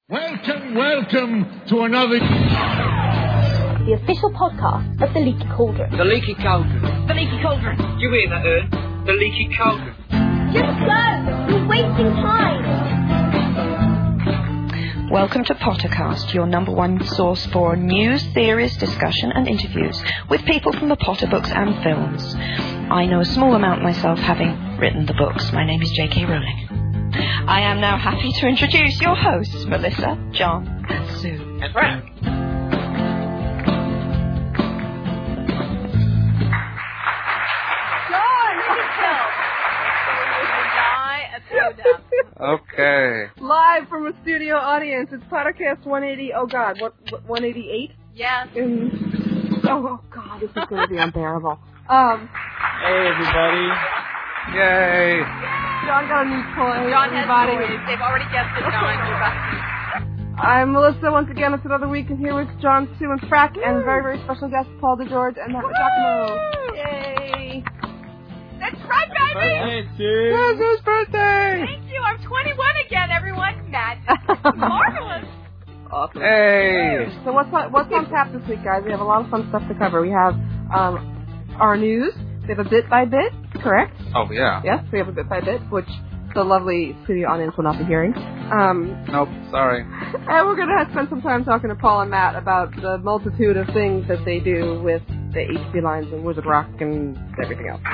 Welcome to another... The official podcast of The Leaky Cauldron. The Leaky Cauldron. The Leaky Cauldron. You hear that, Ern? The Leaky Cauldron. Just go! You're wasting time! Welcome to Pottercast, your number one source for news, theories, discussion and interviews with people from the Potter books and films. I know a small amount myself, having written the books. My name is J.K. Rowling. I am now happy to introduce your hosts, Melissa, John and Sue. That's right. Okay. Live from a studio audience. It's Pottercast 180. Oh God, what 188? Yes. Oh God, this is going to be unbearable. Hey everybody. Yay. John got a new toy. John has everybody. toys. They've already guessed it, John. I'm Melissa once again. It's another week, and here with John, Sue, and Frack, and a very, very special guest, Paul DeGeorge and Matt Giacomo. Yay! That's right, baby! Hey, Sue. It's his birthday. Thank you. I'm 21 again, everyone. Matt. Marvelous. Awesome. Hey. So what's on tap this week, guys? We have a lot of fun stuff to cover. We have our news. We have a bit by bit, correct? Oh, yeah. Yes, we have a bit by bit, which the lovely studio audience will not be hearing. Nope, sorry. And we're going to spend some time talking to Paul and Matt about the multitude of things that they do with the HP lines and Wizard Rock and everything else.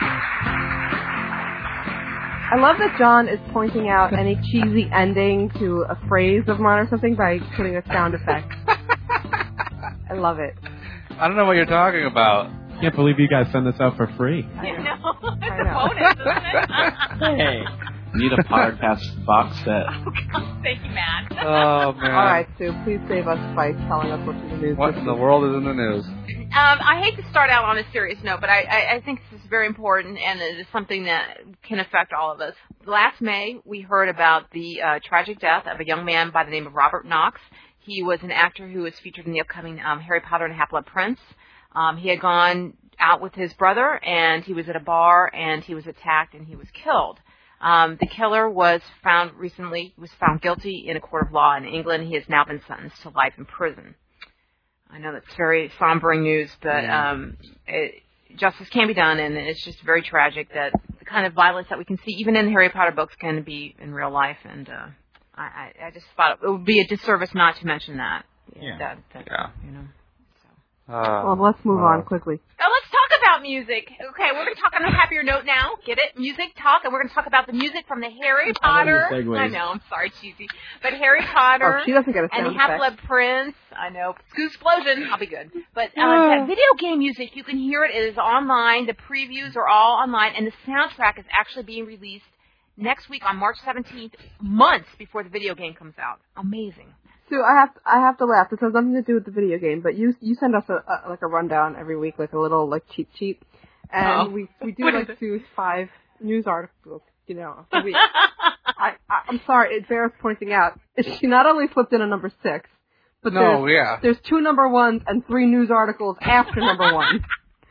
I love that John is pointing out any cheesy ending to a phrase of mine or something by putting a sound effect. I love it. I don't know what you're talking about. Can't believe you guys send this out for free. I know. It's I a know. bonus, isn't it? Hey. Need a podcast box set. Oh, God. Thank you, Matt. Oh, man. All right, Sue, please save us by telling us what's in the news. What in the world is in the news? I hate to start out on a serious note, but I think this is very important, and it is something that can affect all of us. Last May, we heard about the tragic death of a young man by the name of Robert Knox. He was an actor who was featured in the upcoming Harry Potter and the Half-Blood Prince. He had gone out with his brother, and he was at a bar, and he was attacked, and he was killed. The killer was found guilty in a court of law in England. He has now been sentenced to life in prison. I know that's very sombering news, but justice can be done, and it's just very tragic that the kind of violence that we can see, even in the Harry Potter books, can be in real life, and I just thought it would be a disservice not to mention that. Yeah. You know. Well, let's move on quickly. Now let's talk about music. Okay, we're going to talk on a happier note now. Get it? Music talk, and we're going to talk about the music from the Harry Potter. I know, I'm sorry, cheesy. But Harry Potter She doesn't get a sound and the Half-Blood Prince. I know. Explosion. I'll be good. But that video game music, you can hear it. It is online. The previews are all online, and the soundtrack is actually being released next week on March 17th, months before the video game comes out. Amazing. Sue, I have to laugh. This has nothing to do with the video game, but you send us a rundown every week, like a little cheat sheet, and we do like 2 to 5 news articles, you know. A week. I'm sorry, it bears pointing out. She not only slipped in a number 6, but there's 2 number 1s and 3 news articles after number 1.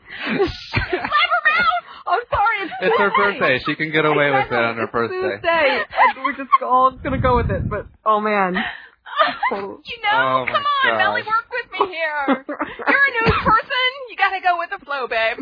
I'm sorry, it's her birthday. She can get away with it on her birthday. Tuesday, and we're just all gonna go with it. But oh man. You know, come on, Melly, work with me here. You're a news person. You gotta go with the flow, babe.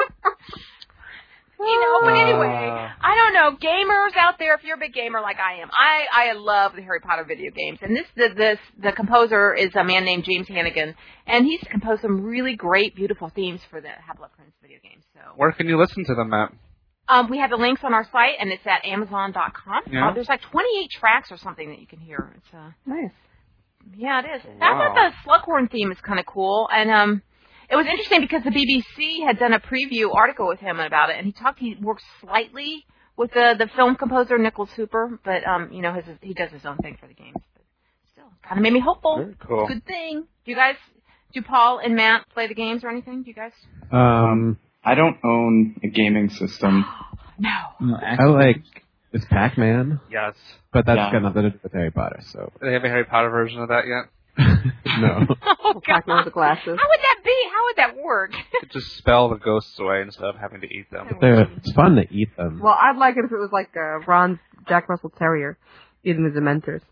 You know, but anyway, I don't know, gamers out there, if you're a big gamer like I am, I love the Harry Potter video games. And the composer is a man named James Hannigan, and he's composed some really great, beautiful themes for the Half-Blood Prince video game. So where can you listen to them at? We have the links on our site, and it's at Amazon.com. Yeah. There's like 28 tracks or something that you can hear. It's nice. Yeah, it is. Wow. I thought the Slughorn theme is kind of cool, and it was interesting because the BBC had done a preview article with him about it, and he works slightly with the film composer Nicholas Hooper, but you know, he does his own thing for the games. But still, kind of made me hopeful. Very cool. Good thing. Do Paul and Matt play the games or anything? Do you guys? I don't own a gaming system. No. I like it's Pac-Man. Yes. But that's got nothing to do with Harry Potter, so. Do they have a Harry Potter version of that yet? No. Oh, God. With the glasses. How would that be? How would that work? Just spell the ghosts away instead of having to eat them. It's fun to eat them. Well, I'd like it if it was like Ron's Jack Russell Terrier eating the Dementors.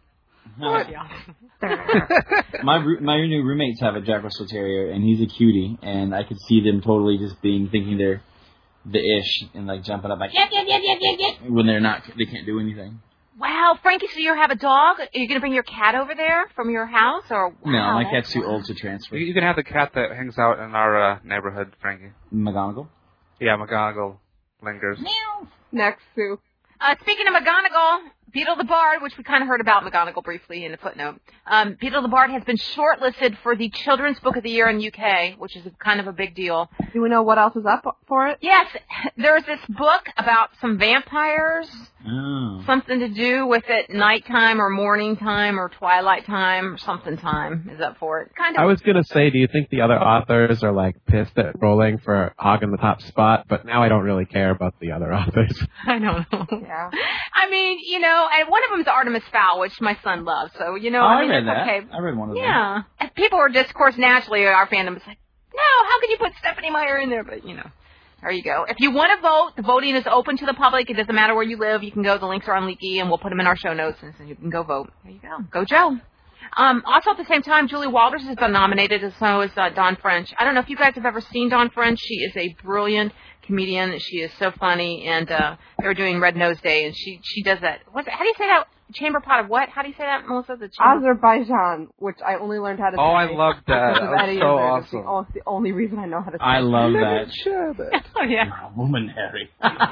My new roommates have a Jack Russell Terrier, and he's a cutie, and I could see them totally just thinking they're the ish and like jumping up like when they're not, they can't do anything. Wow, Frankie, so you have a dog? Are you going to bring your cat over there from your house? Or wow, no, my cat's too old to transfer. You can have the cat that hangs out in our neighborhood, Frankie. McGonagall? Yeah, McGonagall lingers. Meow. Next, Sue. Speaking of McGonagall, Beetle the Bard, which we kind of heard about McGonagall briefly in a footnote. Beetle the Bard has been shortlisted for the Children's Book of the Year in UK, which is kind of a big deal. Do we know what else is up for it? Yes, there's this book about some vampires. Oh. Something to do with it nighttime or morning time or twilight time or something time is up for it. Kind of. I was going to say, do you think the other authors are like pissed at Rowling for hogging the top spot? But now I don't really care about the other authors. I don't know. Yeah. I mean, you know, and one of them is Artemis Fowl, which my son loves. So, you know, Oh, I mean, I read it's that. okay. I read one of them. Yeah. And people are just, of course, naturally, our fandom is like, no, how can you put Stephanie Meyer in there? But, you know, there you go. If you want to vote, the voting is open to the public. It doesn't matter where you live. You can go. The links are on Leaky, and we'll put them in our show notes, and so you can go vote. There you go. Go, Joe. Also, at the same time, Julie Walters has been nominated, and so is Dawn French. I don't know if you guys have ever seen Dawn French. She is a brilliant comedian. She is so funny, and they were doing Red Nose Day, and she does that. How do you say that? Chamber pot of what? How do you say that, Melissa? The chamber... Azerbaijan, which I only learned how to say. Oh, I love that. That was so awesome. It's the only reason I know how to say I love that. Oh, yeah. You're a woman, Harry.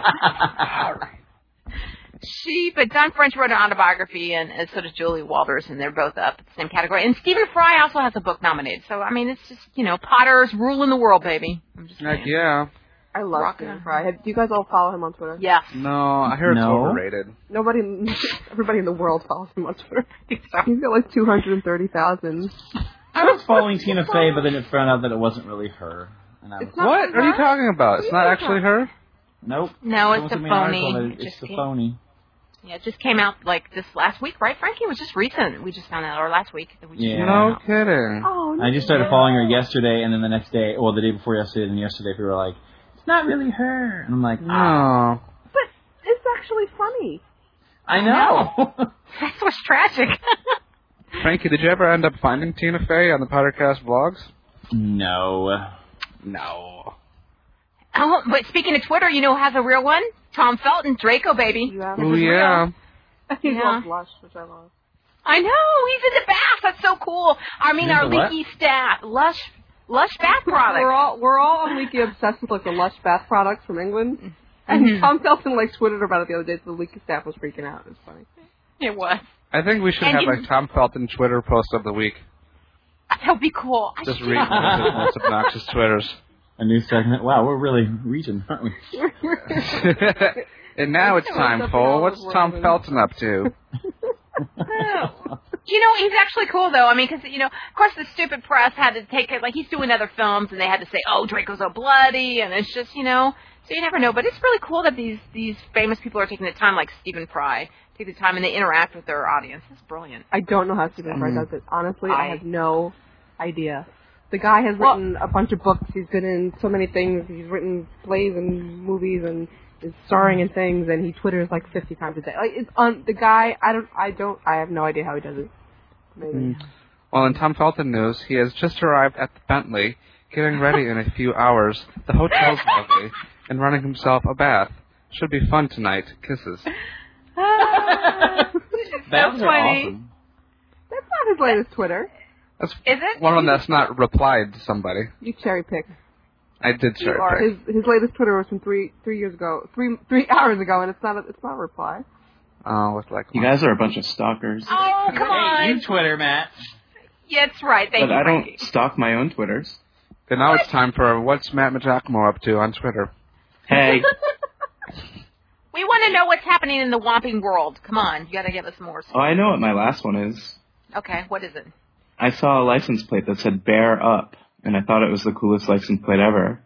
But Dawn French wrote an autobiography, and so does Julie Walters, and they're both up at the same category. And Stephen Fry also has a book nominated. So, I mean, it's just, you know, Potters ruling the world, baby. I'm just saying. Yeah. I love Stephen Fry. Do you guys all follow him on Twitter? Yes. No, I heard it's No. overrated. Everybody in the world follows him on Twitter. He's got like 230,000. I was following Tina Fey, but then it found out that it wasn't really her. And I was What are you talking about? It's not actually her? Nope. No, it's a Someone sent me an phony. article that It's a phony. Yeah, it just came out like this last week, right, Frankie? It was just recent. We just found out, or last week. That we just Yeah. No kidding. Oh, no. I just started following her yesterday, and then the next day, well, the day before yesterday, and yesterday, people were like, it's not really her. And I'm like, No. But it's actually funny. I know. That's what's tragic. Frankie, did you ever end up finding Tina Fey on the Pottercast vlogs? No. No. Oh, but speaking of Twitter, you know who has a real one? Tom Felton, Draco, baby. Yeah. Oh, yeah. He's Yeah. on Blush, which I love. I know, he's in the bath. That's so cool. I mean, He's our the what? leaky staff, Lush bath products. We're all on Leaky obsessed with like the Lush bath products from England. And Tom Felton like tweeted about it the other day, so the Leaky staff was freaking out. It's funny. It was. I think we should And have you- like Tom Felton Twitter post of the week. That would be cool. I Just should- read one of his most obnoxious Twitters. A new segment. Wow, we're really reaching, aren't we? And now it's time for what's Tom Felton up to? You know, he's actually cool, though. I mean, because, you know, of course the stupid press had to take it, like, he's doing other films, and they had to say, oh, Draco's so bloody, and it's just, you know, so you never know. But it's really cool that these famous people are taking the time, like Stephen Fry, take the time, and they interact with their audience. It's brilliant. I don't know how Stephen Fry does it. Honestly, I have no idea. The guy has written a bunch of books. He's been in so many things. He's written plays and movies and is starring in things, and he Twitters like 50 times a day. Like it's the guy. I have no idea how he does it. Maybe. Well, in Tom Felton news, he has just arrived at the Bentley, getting ready in a few hours. The hotel's lovely, and running himself a bath. Should be fun tonight. Kisses. That so funny. awesome. That's not his latest Twitter. That's Is it? one of them that's not replied to somebody. You cherry pick. I did cherry pick. His latest Twitter was from three years ago, 3 hours ago, and it's not a reply. Oh, it's like You guys are a bunch of stalkers. Oh, come Hey, on. you Twitter, Matt. Yeah, that's right. Thank But you, I Frankie. don't stalk my own Twitters. Okay, now it's time for what's Matt Giacomo up to on Twitter. Hey, We want to know what's happening in the Whomping world. Come on, you got to give us more. oh, I know what my last one is. Okay, what is it? I saw a license plate that said Bear Up, and I thought it was the coolest license plate ever.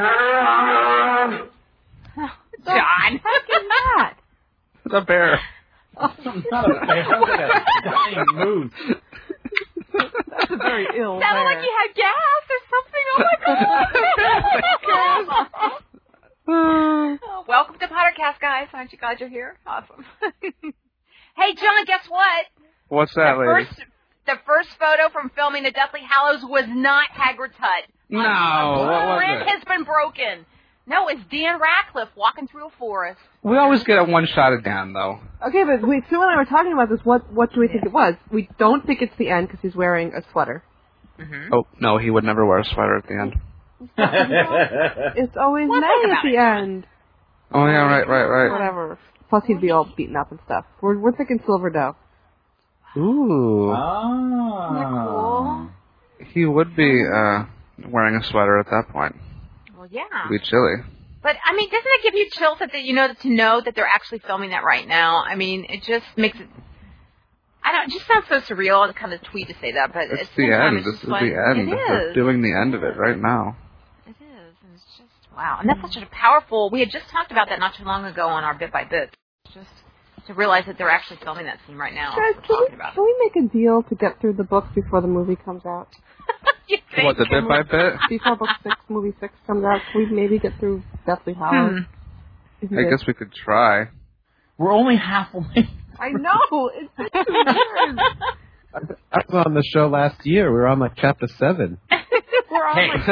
John. That. It's a bear. Not a bear. That's a dying moose. That's a very ill. Sounded like you had gas or something. Oh my god. Oh, welcome to Pottercast, guys. Aren't you glad you're here? Awesome. Hey, John, guess what? What's that, lady? The first photo from filming the Deathly Hallows was not Hagrid's hut. No, what was Brand it? has been broken. No, it's Dan Radcliffe walking through a forest. We always get a one shot of Dan, though. Okay, but wait, Sue and I were talking about this. What do we think it was? We don't think it's the end because he's wearing a sweater. Mm-hmm. Oh, no, he would never wear a sweater at the end. It's always Well, May think at about the it. end. Oh, yeah, right. Whatever. Plus, he'd be all beaten up and stuff. We're thinking Silver Doe. Ooh. Oh. He would be wearing a sweater at that point. Well, yeah. It'd be chilly. But, I mean, doesn't it give you chills that to know that they're actually filming that right now? I mean, it just makes it... it just sounds so surreal to kind of tweet to say that, but It's at the same time, end. it's This is just the end. It They're is. doing the end of it right now. It is, and it's just, wow. And that's such a powerful... We had just talked about that not too long ago on our Bit by Bit. Just to realize that they're actually filming that scene right now. Guys, can we make a deal to get through the books before the movie comes out? What, the Bit by Bit? Before movie 6 comes out, can we maybe get through Deathly Hallows? I guess we could try. We're only halfway. I know! It's been 2 years! I was on the show last year. We were on like chapter 7. We're on like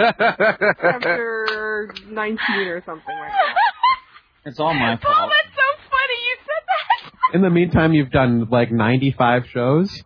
chapter 19 or something right now. It's all my Paul, fault. that's so funny you said that. In the meantime, you've done like 95 shows.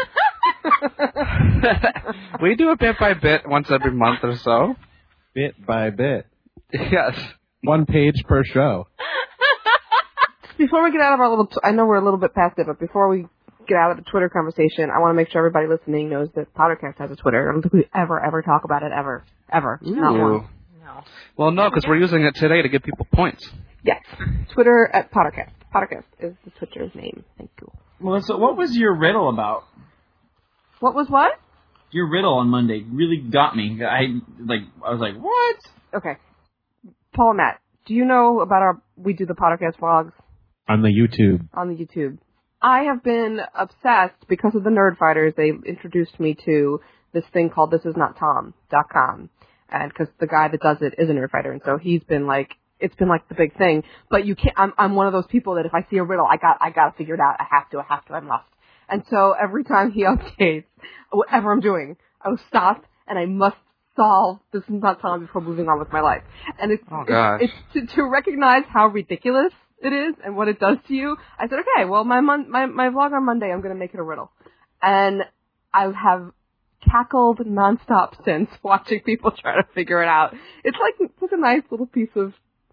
We do a bit by bit once every month or so. Bit by bit. Yes. 1 page per show. Before we get out of our little... I know we're a little bit past it, but before we get out of the Twitter conversation, I want to make sure everybody listening knows that Pottercast has a Twitter. I don't think we ever talk about it, ever. Not Ooh. once. No. Well, no, because we're using it today to give people points. Yes. Twitter at Pottercast. Pottercast is the Twitter's name. Thank you. Melissa, what was your riddle about? What was what? Your riddle on Monday really got me. I was like, what? Okay. Paul and Matt, do you know about we do the Pottercast vlogs? On the YouTube. On the YouTube. I have been obsessed because of the Nerd Fighters. They introduced me to this thing called thisisnottom.com. And because the guy that does it is a Nerd Fighter. And so he's been like, it's been like the big thing. But you can't, I'm one of those people that if I see a riddle, I gotta figure it out. I have to, I must. And so every time he updates, whatever I'm doing, I will stop and I must solve This Is Not Tom before moving on with my life. And it's to recognize how ridiculous it is and what it does to you. I said, okay, well, my vlog on Monday, I'm going to make it a riddle. And I have cackled nonstop since watching people try to figure it out. It's like a nice little piece of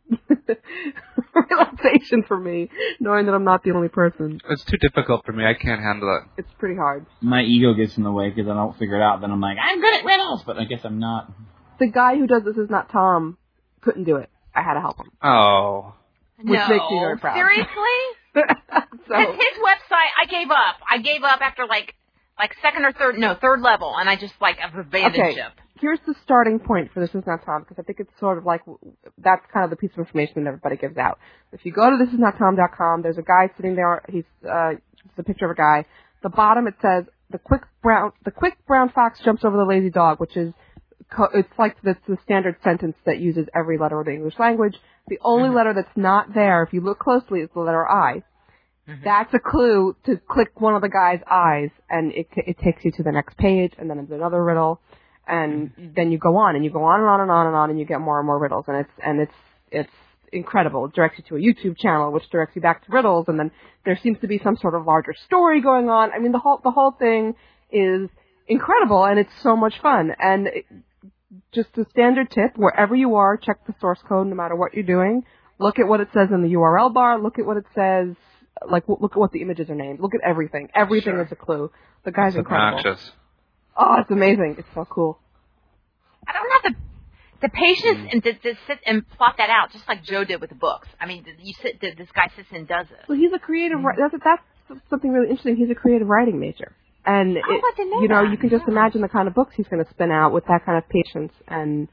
relaxation for me, knowing that I'm not the only person. It's too difficult for me. I can't handle it. It's pretty hard. My ego gets in the way because I don't figure it out. Then I'm like, I'm good at riddles, but I guess I'm not. The guy who does This Is Not Tom couldn't do it. I had to help him. Oh. Which makes me very proud. Seriously? So, His website, I gave up. I gave up after like third level, and I just I've abandoned ship. Here's the starting point for This Is Not Tom, because I think it's sort of like, that's kind of the piece of information that everybody gives out. If you go to thisisnottom.com, there's a guy sitting there, it's a picture of a guy. The bottom it says, the quick brown fox jumps over the lazy dog, which is, it's like the standard sentence that uses every letter of the English language. The only letter that's not there, if you look closely, is the letter I. That's a clue to click one of the guy's eyes, and it takes you to the next page, and then it's another riddle. And then you go on, and you go on and on and on and on, and you get more and more riddles, and it's incredible. It directs you to a YouTube channel, which directs you back to riddles, and then there seems to be some sort of larger story going on. I mean, the whole thing is incredible, and it's so much fun. And just a standard tip: wherever you are, check the source code, no matter what you're doing. Look at what it says in the URL bar. Look at what it says. Look at what the images are named. Look at everything. Everything is a clue. The guy's incredible. Obnoxious. Oh, it's amazing. It's so cool. I don't have the patience and to sit and plot that out, just like Joe did with the books. I mean, this guy sits and does it. Well, he's a creative. That's something really interesting. He's a creative writing major, and you can just imagine the kind of books he's going to spin out with that kind of patience. And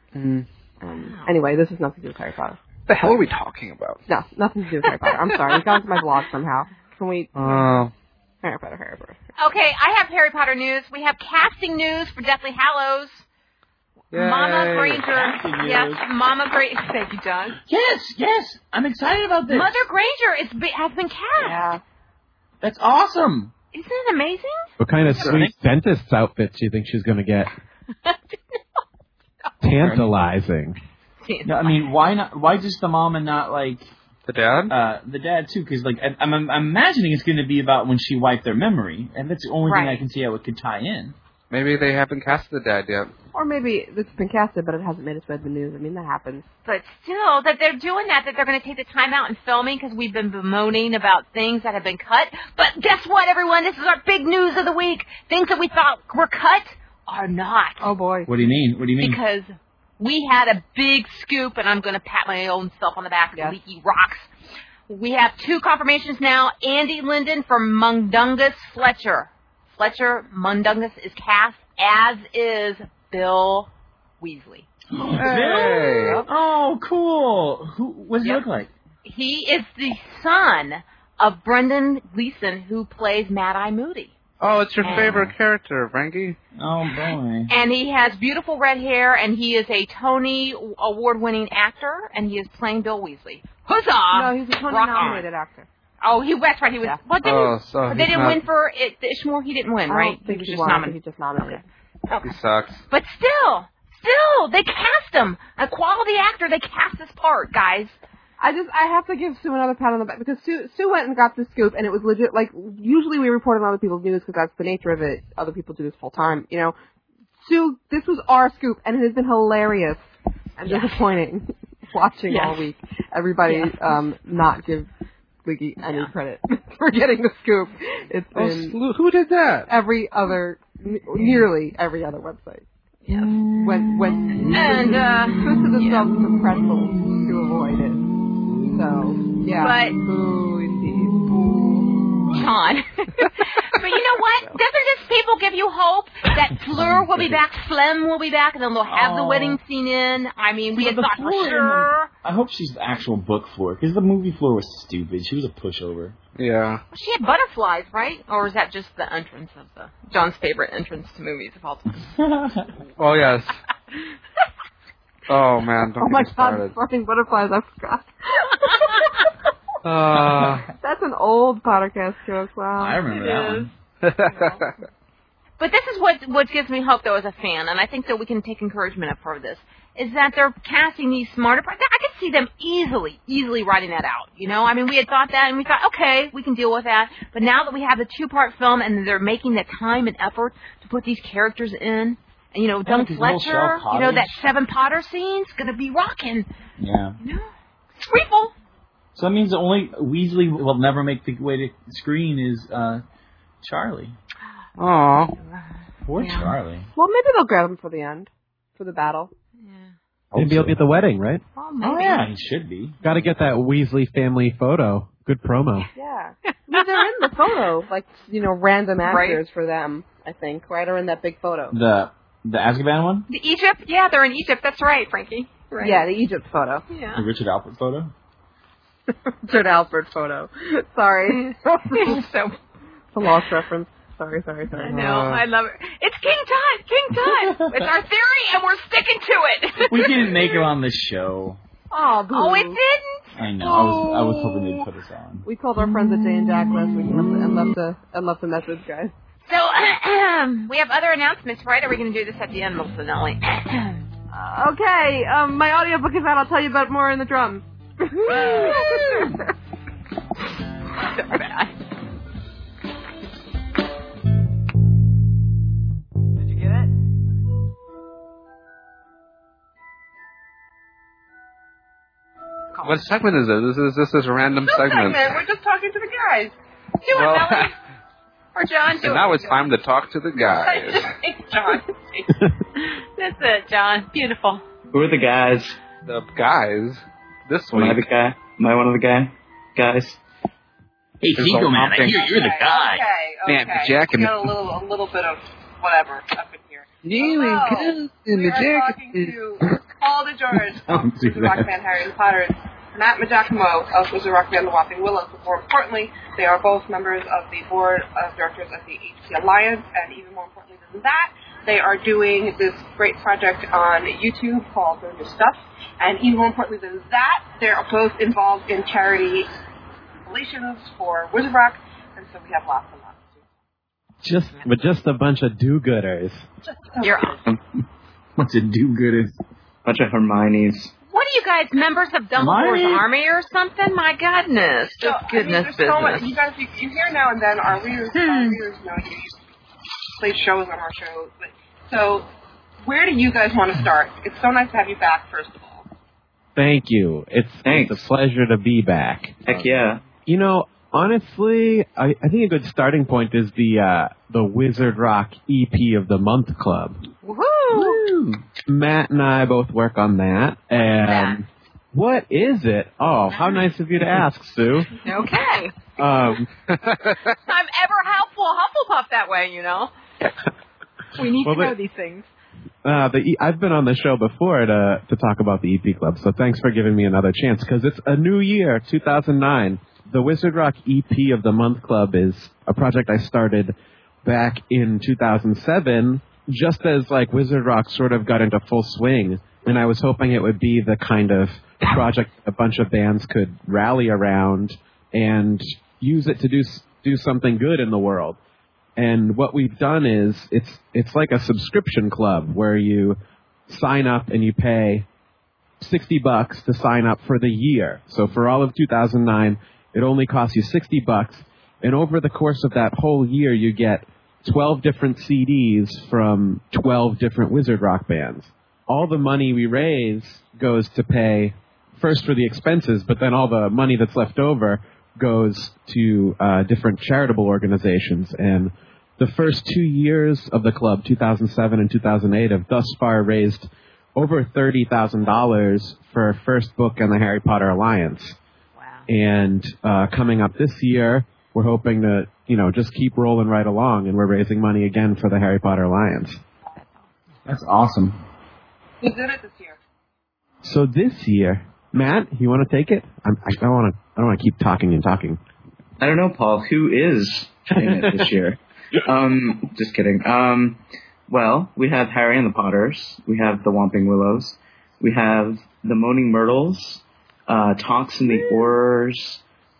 anyway, this has nothing to do with Harry Potter. The hell are we talking about? No, nothing to do with Harry Potter. I'm sorry. We got into my blog somehow. Can we? Harry Potter. Okay, I have Harry Potter news. We have casting news for Deathly Hallows. Yay. Mama Granger. Yes, Mama Granger. Thank you, John. Yes. I'm excited about this. Mother Granger has been cast. Yeah. That's awesome. Isn't it amazing? What kind of sweet dentist's outfit do you think she's going to get? Tantalizing. No, I mean, why not? Why just the mom and not like the dad? The dad too, because like I'm imagining it's going to be about when she wiped their memory, and that's the only thing I can see how it could tie in. Maybe they haven't casted the dad yet. Or maybe it's been casted, but it hasn't made its way to the news. I mean, that happens. But still, that they're doing that they're going to take the time out and filming because we've been bemoaning about things that have been cut. But guess what, everyone? This is our big news of the week. Things that we thought were cut are not. Oh, boy. What do you mean? What do you mean? Because we had a big scoop, and I'm going to pat my own self on the back of Leaky Rocks. We have 2 confirmations now. Andy Linden from Mundungus Fletcher. Fletcher Mundungus is cast, as is Bill Weasley. Hey. Oh, cool. What does he look like? He is the son of Brendan Gleeson, who plays Mad Eye Moody. Oh, it's your favorite character, Frankie. Oh, boy. And he has beautiful red hair, and he is a Tony Award-winning actor, and he is playing Bill Weasley. Huzzah! No, he's a Tony-nominated actor. Oh, that's right. He was. Yeah. They didn't win for it. The Ishmore. He didn't win, right? I don't think he he was won. just nominated. He just nominated. Okay. He sucks. But still, they cast him. A quality actor. They cast this part, guys. I have to give Sue another pat on the back because Sue went and got the scoop, and it was legit. Like, usually we report on other people's news because that's the nature of it. Other people do this full time, you know. Sue, this was our scoop, and it has been hilarious and disappointing watching all week. Everybody not give Leaky any credit for getting the scoop. It's been who did that? Nearly every other website. Yes. When twisted themselves into pretzels to avoid it. So, yeah. But, boo, indeed. Boo. John. But you know what? Doesn't this people give you hope that Fleur will be back, Flem will be back, and then they'll have the wedding scene in? I mean, we had thought for sure. I hope she's the actual book Fleur, because the movie Fleur was stupid. She was a pushover. Yeah. She had butterflies, right? Or is that just the entrance of John's favorite entrance to movies of all time? Oh, yes. Oh, man, don't get me started. Fucking butterflies, I forgot. That's an old Pottercast joke, wow. I remember that one. But this is what gives me hope, though, as a fan, and I think that we can take encouragement for this, is that they're casting these smarter parts. I could see them easily writing that out, you know? I mean, we had thought that, and we thought, okay, we can deal with that. But now that we have the 2-part film, and they're making the time and effort to put these characters in, and, you know, Doug Fletcher, you know, that 7 Potter scene's going to be rocking. Yeah. You know? Sweetful. So that means the only Weasley will never make the way to screen is Charlie. Aw. Poor Charlie. Well, maybe they'll grab him for the end, for the battle. Yeah. Maybe he'll be at the wedding, right? Oh, maybe. Oh, yeah, he should be. Got to get that Weasley family photo. Good promo. Yeah. Well, they're in the photo, like, you know, random actors for them, I think, right? Or in that big photo. The Azkaban one? The Egypt? Yeah, they're in Egypt. That's right, Frankie. Right. Yeah, the Egypt photo. Yeah. The Richard Alpert photo? Richard Alpert photo. Sorry. It's a lost reference. Sorry. I know. I love it. It's King Tut. It's our theory, and we're sticking to it. We didn't make it on the show. Oh, boo. Oh, it didn't? I know. I was hoping they'd put us on. We called our friends at Jay and Jack last week and left a message, guys. So, we have other announcements, right? Are we going to do this at the end, Melissa Nelly? Okay, my audiobook is out. I'll tell you about more in the drums. So bad. Did you get it? What segment is it? This is a random segment. We're just talking to the guys. Do it, Melly. Or John, do and now it's time to talk to the guys. It's John. That's it, John. Beautiful. Who are the guys? The guys? This week. Am I the guy? Am I one of the guys? Hey, Chico, man, I hear you're the guy. Okay. Man, Jack and... We got a little bit of whatever up in here. We are talking to Paul DeGeorge, Wizard Rock Band Harry Potter, Matt Majacomo of Wizard Rock Band The Whopping Willows. But more importantly, they are both members of the board of directors of the HP Alliance, and even more importantly than that, they are doing this great project on YouTube called Learn Your Stuff. And even more importantly than that, they're both involved in charity relations for Wizard Rock, and so we have lots and lots just a bunch of do-gooders. You're Bunch of do-gooders. Bunch of Hermiones. What are you guys, members of Dumbledore's army or something? My goodness. Just goodness business. So much. You guys, you hear now and then our readers know you play shows on our show. So, where do you guys want to start? It's so nice to have you back, first of all. Thank you. It's a pleasure to be back. Heck yeah. You know, honestly, I think a good starting point is the Wizard Rock EP of the Month Club. Woohoo! Matt and I both work on that. And what is it? Oh, how nice of you to ask, Sue. Okay. I'm ever helpful, Hufflepuff that way, you know. We need to know these things. I've been on the show before to talk about the EP Club, so thanks for giving me another chance, because it's a new year, 2009. The Wizard Rock EP of the Month Club is a project I started back in 2007, just as like Wizard Rock sort of got into full swing, and I was hoping it would be the kind of project a bunch of bands could rally around and use it to do something good in the world. And what we've done is it's like a subscription club where you sign up and you pay $60 to sign up for the year. So for all of 2009, it only costs you $60, and over the course of that whole year, you get 12 different CDs from 12 different Wizard Rock bands. All the money we raise goes to pay first for the expenses, but then all the money that's left over goes to different charitable organizations. And the first 2 years of the club, 2007 and 2008, have thus far raised over $30,000 for our first book in the Harry Potter Alliance. Wow. And coming up this year, we're hoping to, just keep rolling right along, and we're raising money again for the Harry Potter Alliance. That's awesome. Who did it this year? So this year, Matt, you want to take it? I don't want to keep talking and talking. I don't know, Paul. Who is in it this year? Just kidding. Well, we have Harry and the Potters. We have the Whomping Willows. We have the Moaning Myrtles. Tonks and the Aurors.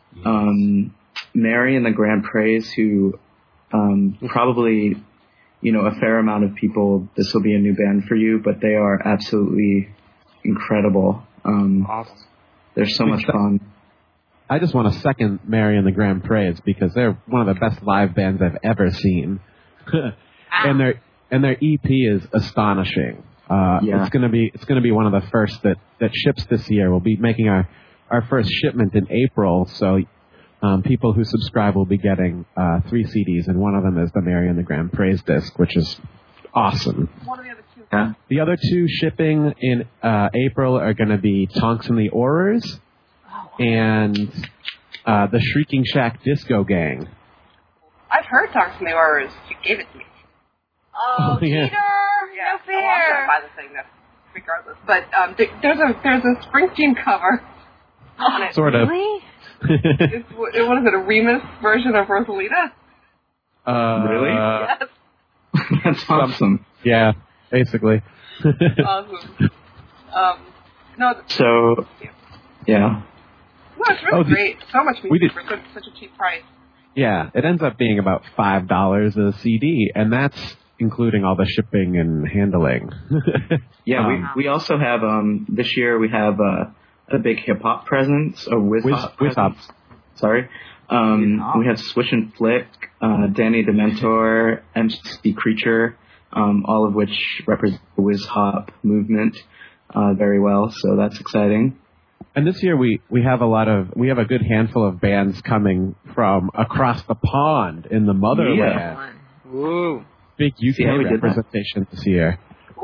Mary and the Grand Praise, who probably, a fair amount of people, this will be a new band for you, but they are absolutely incredible. Awesome. They're so much fun. I just want to second Mary and the Grand Praise because they're one of the best live bands I've ever seen. and their EP is astonishing. It's gonna be one of the first that ships this year. We'll be making our first shipment in April, so people who subscribe will be getting 3 CDs, and one of them is the Mary and the Grand Praise disc, which is awesome. What are the other two? Yeah. The other 2 shipping in April are going to be Tonks and the Aurors and the Shrieking Shack Disco Gang. I've heard Tonks and the Aurors. You gave it to me. Oh, yeah. Peter! Yeah, No I fair. buy the thing, regardless. But there's a Springsteen cover on it. Sort of. Really? What is it, a remix version of Rosalita? Really? Yes. That's awesome. Yeah, basically. Awesome. No. So, yeah. No, it's really great. So much music for such a cheap price. Yeah, it ends up being about $5 a CD, and that's including all the shipping and handling. Yeah, we also have, this year we have a big hip-hop presence, a whiz-hop presence. Sorry. We have Swish and Flick, Danny Dementor, MC Creature, all of which represent the whiz-hop movement very well, so that's exciting. And this year we have a good handful of bands coming from across the pond in the motherland. Yeah. Woo. Big UK representation this year.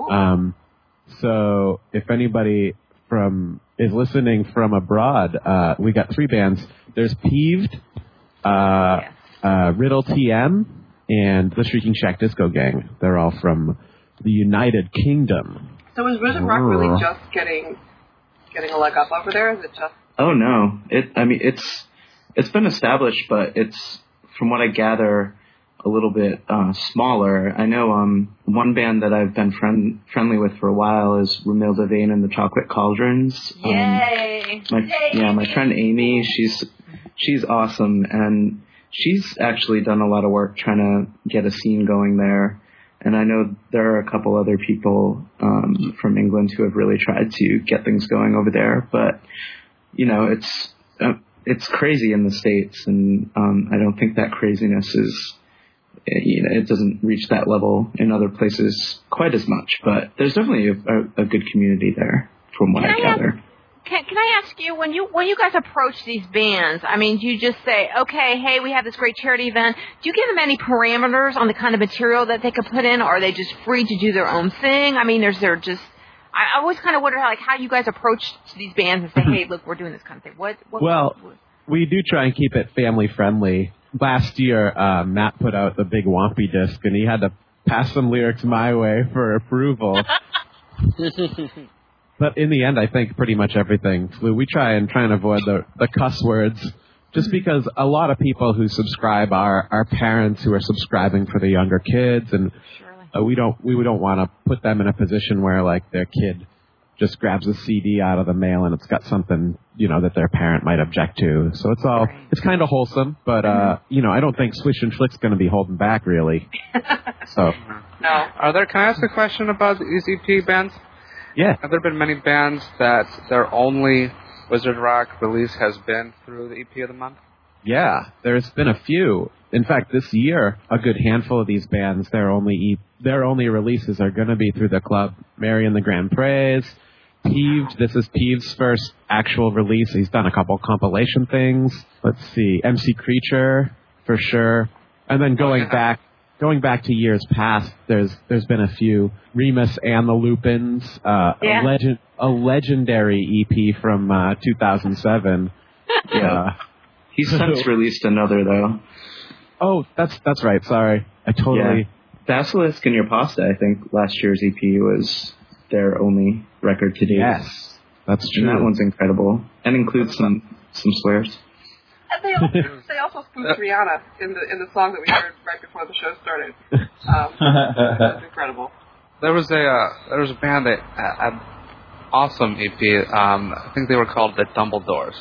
So if anybody is listening from abroad, we got 3 bands. There's Peeved, Riddle TM, and the Shrieking Shack Disco Gang. They're all from the United Kingdom. So is Wizard Rock really just getting a leg up over there? Is it just? Oh no! It's been established, but it's, from what I gather, a little bit smaller. I know one band that I've been friendly with for a while is Romilda Vane and the Chocolate Cauldrons. Yay! My friend Amy, she's awesome, and she's actually done a lot of work trying to get a scene going there. And I know there are a couple other people from England who have really tried to get things going over there. But, you know, it's crazy in the States, and I don't think that craziness is, you know, it doesn't reach that level in other places quite as much. But there's definitely a good community there, from what I gather. Can I ask you, when you guys approach these bands, I mean, do you just say, okay, hey, we have this great charity event? Do you give them any parameters on the kind of material that they could put in, or are they just free to do their own thing? I mean, I always kind of wonder how you guys approach these bands and say, hey, look, we're doing this kind of thing. What we do try and keep it family friendly. Last year, Matt put out the big Wompy disc, and he had to pass some lyrics my way for approval. But in the end, I think pretty much everything flew. We try and avoid the cuss words, just because a lot of people who subscribe are parents who are subscribing for the younger kids, and we don't want to put them in a position where like their kid just grabs a CD out of the mail and it's got something, you know, that their parent might object to. So it's kind of wholesome, but you know, I don't think Swish and Flick's going to be holding back really. So no. Can I ask a question about these EP bands? Yeah. Have there been many bands that their only Wizard Rock release has been through the EP of the month? Yeah, there's been a few. In fact, this year, a good handful of these bands, their only releases are going to be through the club. Mary and the Grand Praise, Peeved. This is Peeved's first actual release. He's done a couple compilation things. Let's see, MC Creature for sure. And then going back to years past, there's been a few. Remus and the Lupins, a legendary EP from 2007. Yeah. He's since released another though. Oh, that's right. Sorry, I totally. Yeah. Basilisk and Your Pasta, I think last year's EP was their only record to date. Yes, that's true. And that one's incredible and includes some swears. And they also spoofed Rihanna in the song that we heard right before the show started. That's incredible. There was a band that had awesome EP. I think they were called the Dumbledores.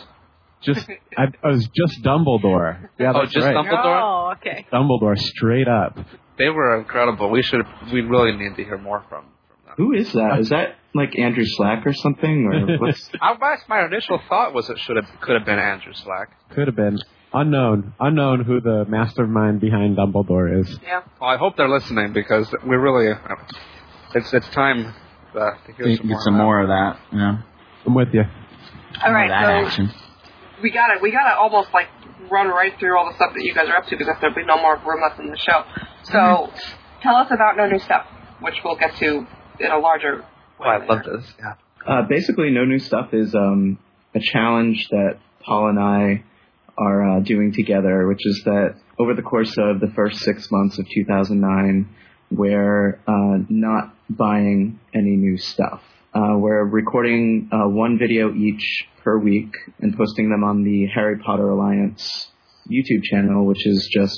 I was just Dumbledore. Yeah, that's just right. Dumbledore. Oh, okay. Dumbledore, straight up. They were incredible. We really need to hear more from them. Who is that? Is that like Andrew Slack or something? Or what's? My initial thought was could have been Andrew Slack. Could have been unknown who the mastermind behind Dumbledore is. Yeah. Well, I hope they're listening because we really it's time to hear some more of that. Yeah. I'm with you. All right, so action. we gotta almost like run right through all the stuff that you guys are up to because there'll be no more room left in the show. So tell us about No New Stuff, which we'll get to in a larger way. Oh, I love this. Yeah. Basically, No New Stuff is a challenge that Paul and I are doing together, which is that over the course of the first 6 months of 2009, we're not buying any new stuff. We're recording one video each per week and posting them on the Harry Potter Alliance YouTube channel, which is just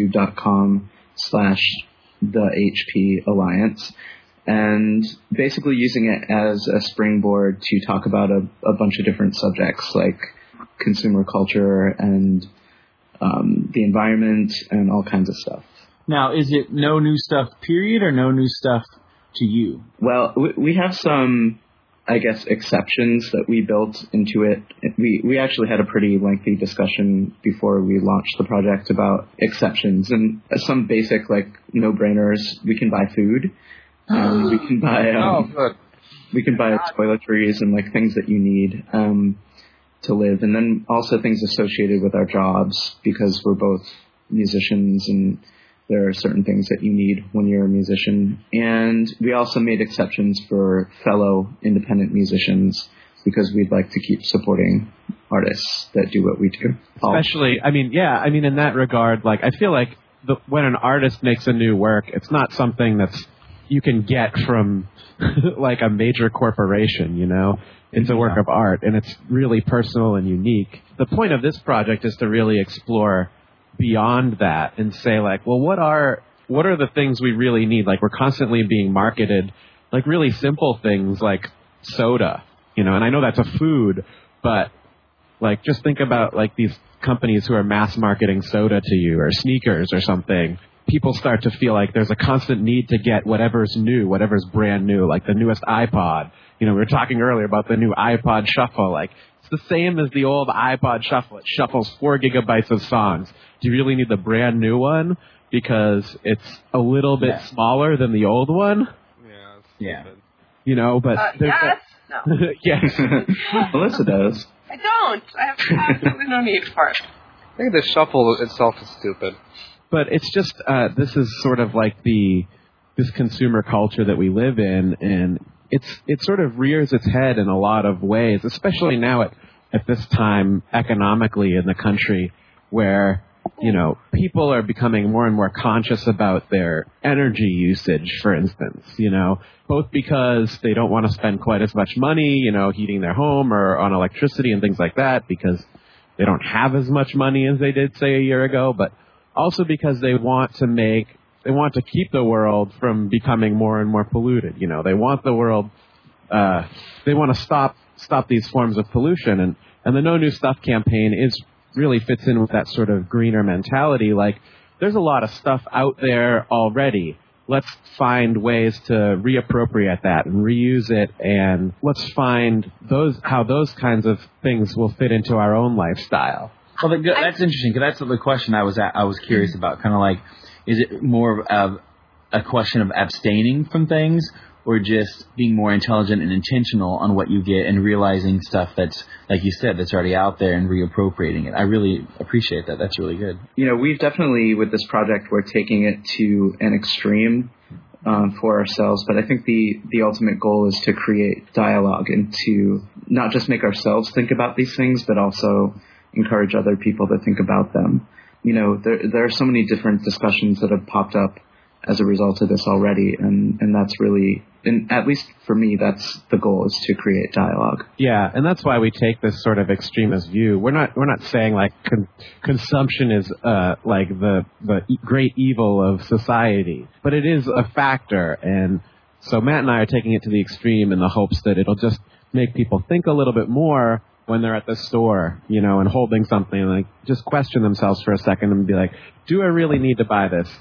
youtube.com/the HP Alliance. And basically using it as a springboard to talk about a bunch of different subjects like consumer culture and the environment and all kinds of stuff. Now, is it no new stuff, period, or no new stuff to you? Well, we have some, I guess, exceptions that we built into it. We actually had a pretty lengthy discussion before we launched the project about exceptions and some basic, like, no-brainers. We can buy food. We can buy toiletries and like things that you need to live, and then also things associated with our jobs because we're both musicians and there are certain things that you need when you're a musician. And we also made exceptions for fellow independent musicians because we'd like to keep supporting artists that do what we do. Especially, in that regard, like I feel like when an artist makes a new work, it's not something that's you can get from like a major corporation, you know. It's a work of art, and it's really personal and unique. The point of this project is to really explore beyond that and say, like, well, what are the things we really need? Like, we're constantly being marketed, like, really simple things like soda, you know. And I know that's a food, but Like, just think about, like, these companies who are mass marketing soda to you or sneakers or something. People start to feel like there's a constant need to get whatever's new, whatever's brand new, like the newest iPod. You know, we were talking earlier about the new iPod Shuffle. Like, it's the same as the old iPod Shuffle. It shuffles 4 gigabytes of songs. Do you really need the brand new one? Because it's a little bit smaller than the old one? Yeah. You know, but... yes. No. Yes. Melissa does. I don't. I have absolutely no need for it. I think the shuffle itself is stupid. But it's just, this is sort of like this consumer culture that we live in, and it sort of rears its head in a lot of ways, especially now at this time economically in the country where, you know, people are becoming more and more conscious about their energy usage, for instance, you know, both because they don't want to spend quite as much money, you know, heating their home or on electricity and things like that because they don't have as much money as they did, say, a year ago, but also because they want to keep the world from becoming more and more polluted. You know, they want the world, they want to stop these forms of pollution. And the No New Stuff campaign really fits in with that sort of greener mentality. Like, there's a lot of stuff out there already. Let's find ways to reappropriate that and reuse it, and let's find how those kinds of things will fit into our own lifestyle. Well, that's interesting, because that's the question I was curious about. Kind of like, is it more of a question of abstaining from things, or just being more intelligent and intentional on what you get and realizing stuff that's, like you said, that's already out there and reappropriating it? I really appreciate that. That's really good. You know, we've definitely, with this project, we're taking it to an extreme for ourselves, but I think the ultimate goal is to create dialogue and to not just make ourselves think about these things, but also encourage other people to think about them. You know, there are so many different discussions that have popped up as a result of this already, and that's really, and at least for me, that's the goal, is to create dialogue. Yeah, and that's why we take this sort of extremist view. We're not saying like consumption is like the great evil of society, but it is a factor, and so Matt and I are taking it to the extreme in the hopes that it'll just make people think a little bit more when they're at the store, you know, and holding something, like just question themselves for a second and be like, do I really need to buy this?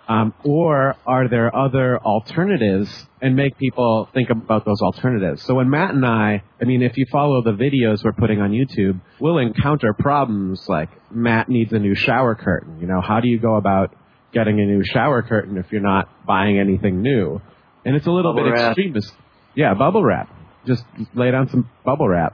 Or are there other alternatives, and make people think about those alternatives. So when Matt and I mean, if you follow the videos we're putting on YouTube, we'll encounter problems like Matt needs a new shower curtain. You know, how do you go about getting a new shower curtain if you're not buying anything new? And it's a little bit extremist. Yeah, bubble wrap. Just lay down some bubble wrap.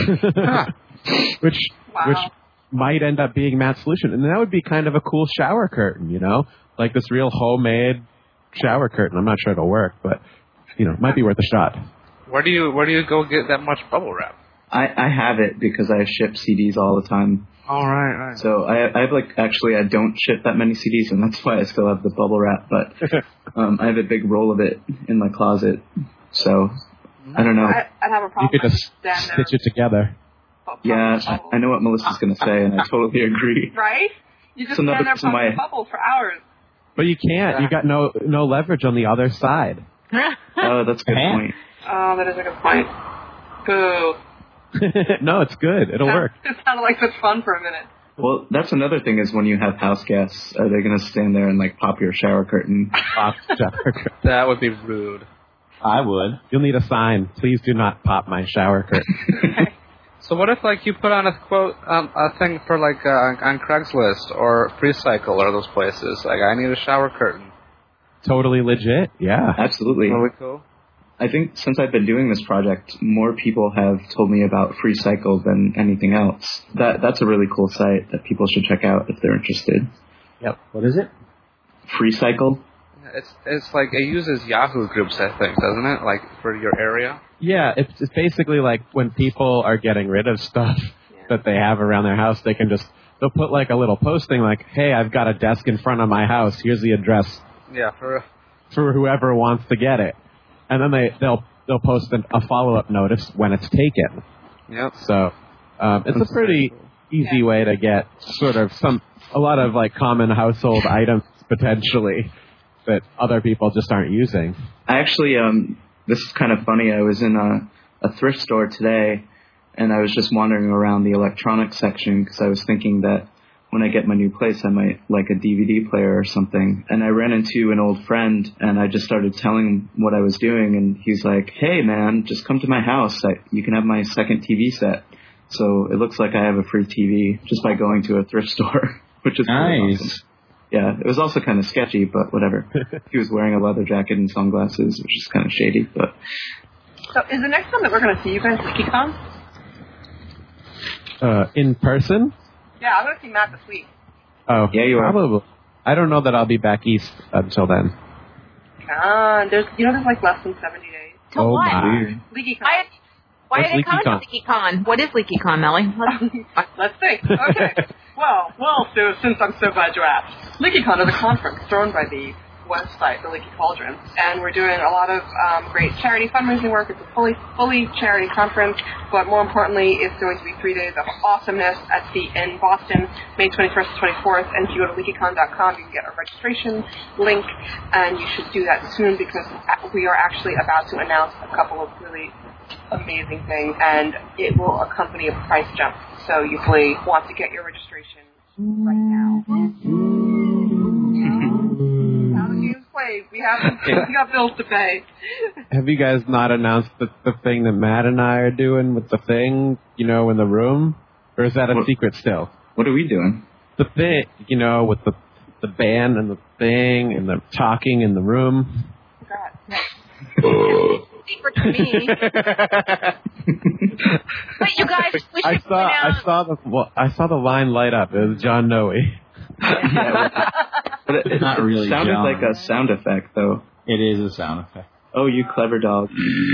which might end up being Matt's solution. And that would be kind of a cool shower curtain, you know? Like this real homemade shower curtain. I'm not sure it'll work, but, you know, it might be worth a shot. Where do you go get that much bubble wrap? I have it because I ship CDs all the time. All right. So I have I don't ship that many CDs, and that's why I still have the bubble wrap, but I have a big roll of it in my closet. So I don't know. I'd have a problem. You could just stitch it together. Yeah, I know what Melissa's going to say, and I totally agree. Right? You just stand there pumping bubbles for hours. But you can't. You got no leverage on the other side. Oh, that's a good point. Oh, that is a good point. Boo. No, it's good. It'll work. It sounded like such fun for a minute. Well, that's another thing is when you have house guests, are they going to stand there and like pop your shower curtain? Pop shower curtain. That would be rude. I would. You'll need a sign. Please do not pop my shower curtain. So what if, like, you put on a quote, a thing for, like, on Craigslist or FreeCycle or those places? Like, I need a shower curtain. Totally legit, yeah. Absolutely. Really cool. I think since I've been doing this project, more people have told me about FreeCycle than anything else. That's a really cool site that people should check out if they're interested. Yep. What is it? FreeCycle. It's like, it uses Yahoo groups, I think, doesn't it? Like, for your area? Yeah, it's basically like when people are getting rid of stuff that they have around their house, they'll put like a little posting like, hey, I've got a desk in front of my house. Here's the address. Yeah, for whoever wants to get it. And then they'll post a follow-up notice when it's taken. Yep. So it's a pretty easy way to get sort of a lot of like common household items potentially that other people just aren't using. I actually, this is kind of funny. I was in a thrift store today, and I was just wandering around the electronics section because I was thinking that when I get my new place, I might like a DVD player or something. And I ran into an old friend, and I just started telling him what I was doing, and he's like, "Hey, man, just come to my house. You can have my second TV set." So it looks like I have a free TV just by going to a thrift store, which is nice. Awesome. Yeah, it was also kind of sketchy, but whatever. He was wearing a leather jacket and sunglasses, which is kind of shady, but... So is the next time that we're going to see you guys at LeakyCon? In person? Yeah, I'm going to see Matt this week. Oh, yeah, you probably. I don't know that I'll be back east until then. There's like less than 70 days. To what? My. LeakyCon. Why are they calling it LeakyCon? What is LeakyCon, Melly? Let's think. Okay. Well, since I'm so glad you asked. LeakyCon is a conference thrown by the website, the Leaky Cauldron, and we're doing a lot of great charity fundraising work. It's a fully charity conference, but more importantly, it's going to be 3 days of awesomeness in Boston, May 21st to 24th. And if you go to leakycon.com, you can get a registration link, and you should do that soon because we are actually about to announce a couple of really amazing things, and it will accompany a price jump. So you really want to get your registration right now. We got bills to pay. Have you guys not announced the thing that Matt and I are doing with the thing, in the room? Or is that a secret still? What are we doing? The thing, with the band and the thing and the talking in the room. God. Secret to me. But you guys, we should I saw the line light up. It was John Noe. But it's not really. It sounded like a sound effect, though. It is a sound effect. Oh, you clever dog.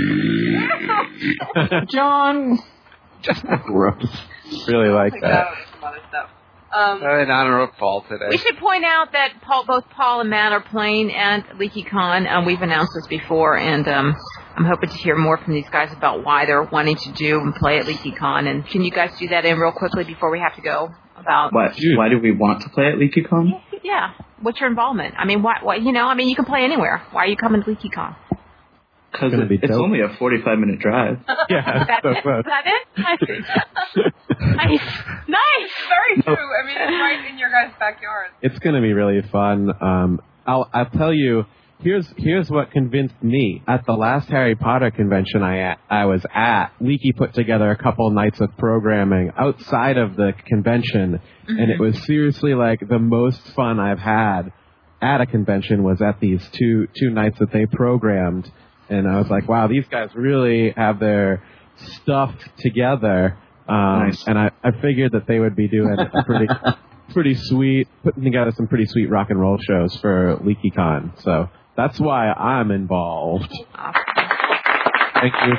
John. Gross. Really like that. Some other stuff. Not a fall today. We should point out that both Paul and Matt are playing at LeakyCon. We've announced this before, and I'm hoping to hear more from these guys about why they're wanting to do and play at LeakyCon. And can you guys do that in real quickly before we have to go? About why do we want to play at LeakyCon? Yeah. What's your involvement? I mean, why you can play anywhere. Why are you coming to LeakyCon? Because it's only a 45-minute drive. Yeah, so close. Is that it? Nice. Very true. I mean, it's right in your guys' backyard. It's going to be really fun. I'll tell you. Here's what convinced me. At the last Harry Potter convention I was at, Leaky put together a couple nights of programming outside of the convention, and it was seriously like the most fun I've had at a convention was at these two nights that they programmed. And I was like, wow, these guys really have their stuff together. Nice. And I figured that they would be doing a pretty sweet, putting together some pretty sweet rock and roll shows for LeakyCon. So that's why I'm involved. Thank you.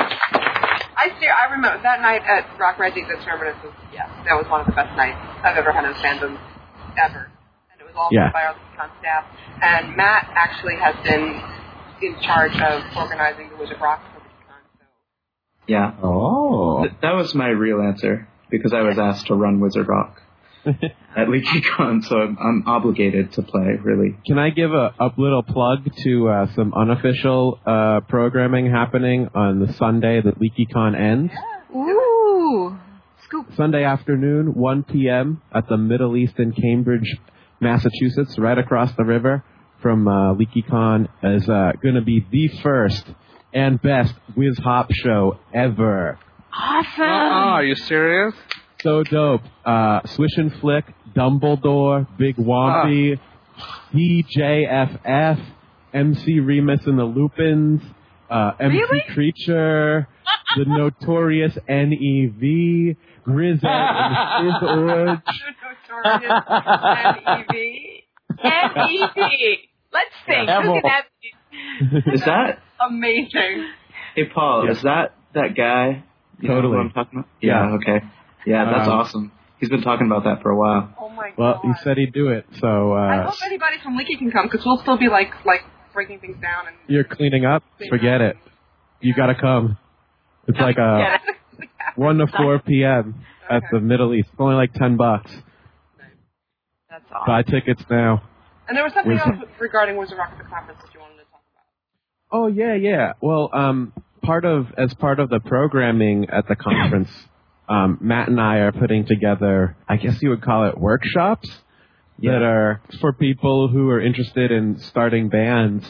I remember that night at Rock Reggie's at Terminus. That was one of the best nights I've ever had in fandom ever. And it was all by our LeakyCon staff. And Matt actually has been in charge of organizing the Wizard Rock for LeakyCon. So. Yeah. Oh. That was my real answer because I was asked to run Wizard Rock at LeakyCon, so I'm obligated to play, really. Can I give a little plug to some unofficial programming happening on the Sunday that LeakyCon ends? Yeah. Ooh. Scoop. Sunday afternoon, 1 p.m. at the Middle East in Cambridge, Massachusetts, right across the river from LeakyCon, is going to be the first and best Wiz Hop show ever. Awesome. Are you serious? So dope. Swish and Flick, Dumbledore, Big Wompy, DJFF, MC Remus and the Lupins, MC Creature, the Notorious NEV, Grizette and His Orge. Notorious NEV. Let's think. Who can that be? Is that amazing? Hey, Paul, is that guy? You know who I'm talking about? Yeah, okay. Yeah, that's awesome. He's been talking about that for a while. Oh my god. Well, he said he'd do it, so... I hope anybody from Leaky can come, because we'll still be, like breaking things down. And you're cleaning up? Forget it. You gotta come. It's like 1 to 4 p.m. at the Middle East. It's only like $10. That's awesome. Buy tickets now. And there was something else regarding Wizard Rock at the conference that you wanted to talk about. Oh, yeah. Well, as part of the programming at the conference, Matt and I are putting together, I guess you would call it workshops that are for people who are interested in starting bands.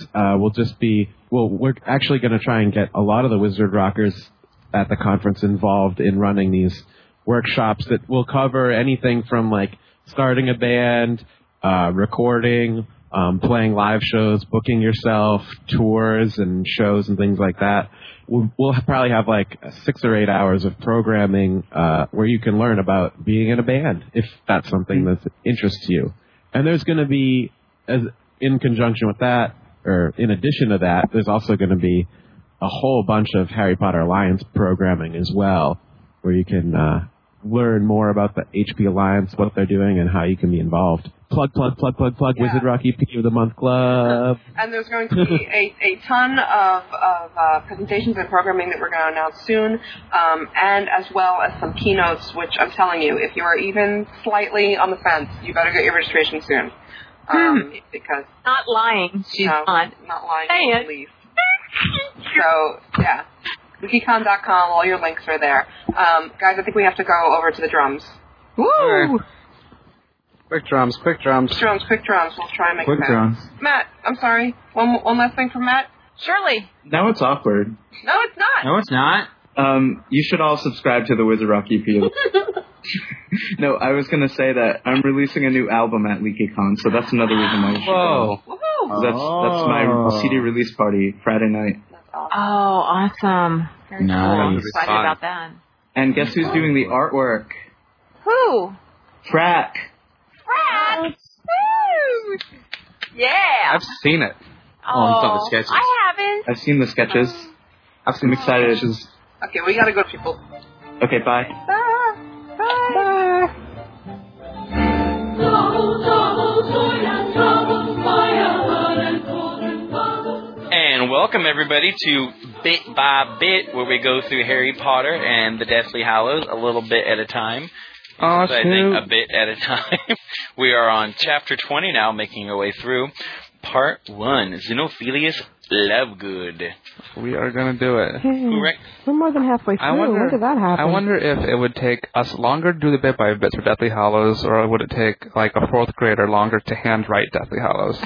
We're actually going to try and get a lot of the Wizard Rockers at the conference involved in running these workshops that will cover anything from like starting a band, recording, playing live shows, booking yourself, tours and shows and things like that. We'll probably have like 6 or 8 hours of programming where you can learn about being in a band if that's something that interests you. And there's going to be, in conjunction with that, or in addition to that, there's also going to be a whole bunch of Harry Potter Alliance programming as well, where you can learn more about the HP Alliance, what they're doing, and how you can be involved. Plug, Wizard Rock EP of the Month Club. And there's going to be a ton of presentations and programming that we're going to announce soon, and as well as some keynotes, which I'm telling you, if you are even slightly on the fence, you better get your registration soon. Because not lying, she's not lying in the least. So, yeah. WikiCon.com, all your links are there. Guys, I think we have to go over to the drums. Woo! Okay. Quick drums. Quick drums. We'll try and make it drums. Matt, I'm sorry. One last thing from Matt. Shirley. Now it's awkward. No, it's not. No, it's not. You should all subscribe to the Wizard Rock EP. No, I was going to say that I'm releasing a new album at LeakyCon, so that's another reason why you should go. That's my CD release party Friday night. Oh, awesome. Very cool. I'm excited about that. And guess who's doing the artwork? Who? Frack. Woo! Yeah. I've seen it. Oh, it's not the sketches. I haven't. I've seen the sketches. I'm excited. Okay, we gotta go, people. Okay, bye. Bye. And welcome everybody to Bit by Bit, where we go through Harry Potter and the Deathly Hallows a little bit at a time. I think a bit at a time. We are on chapter 20 now, making our way through. Part 1, Xenophilius Lovegood. We are going to do it. Hey, we're more than halfway through. When did that happen? I wonder if it would take us longer to do the bit by bits for Deathly Hallows, or would it take like a 4th grader longer to handwrite Deathly Hallows?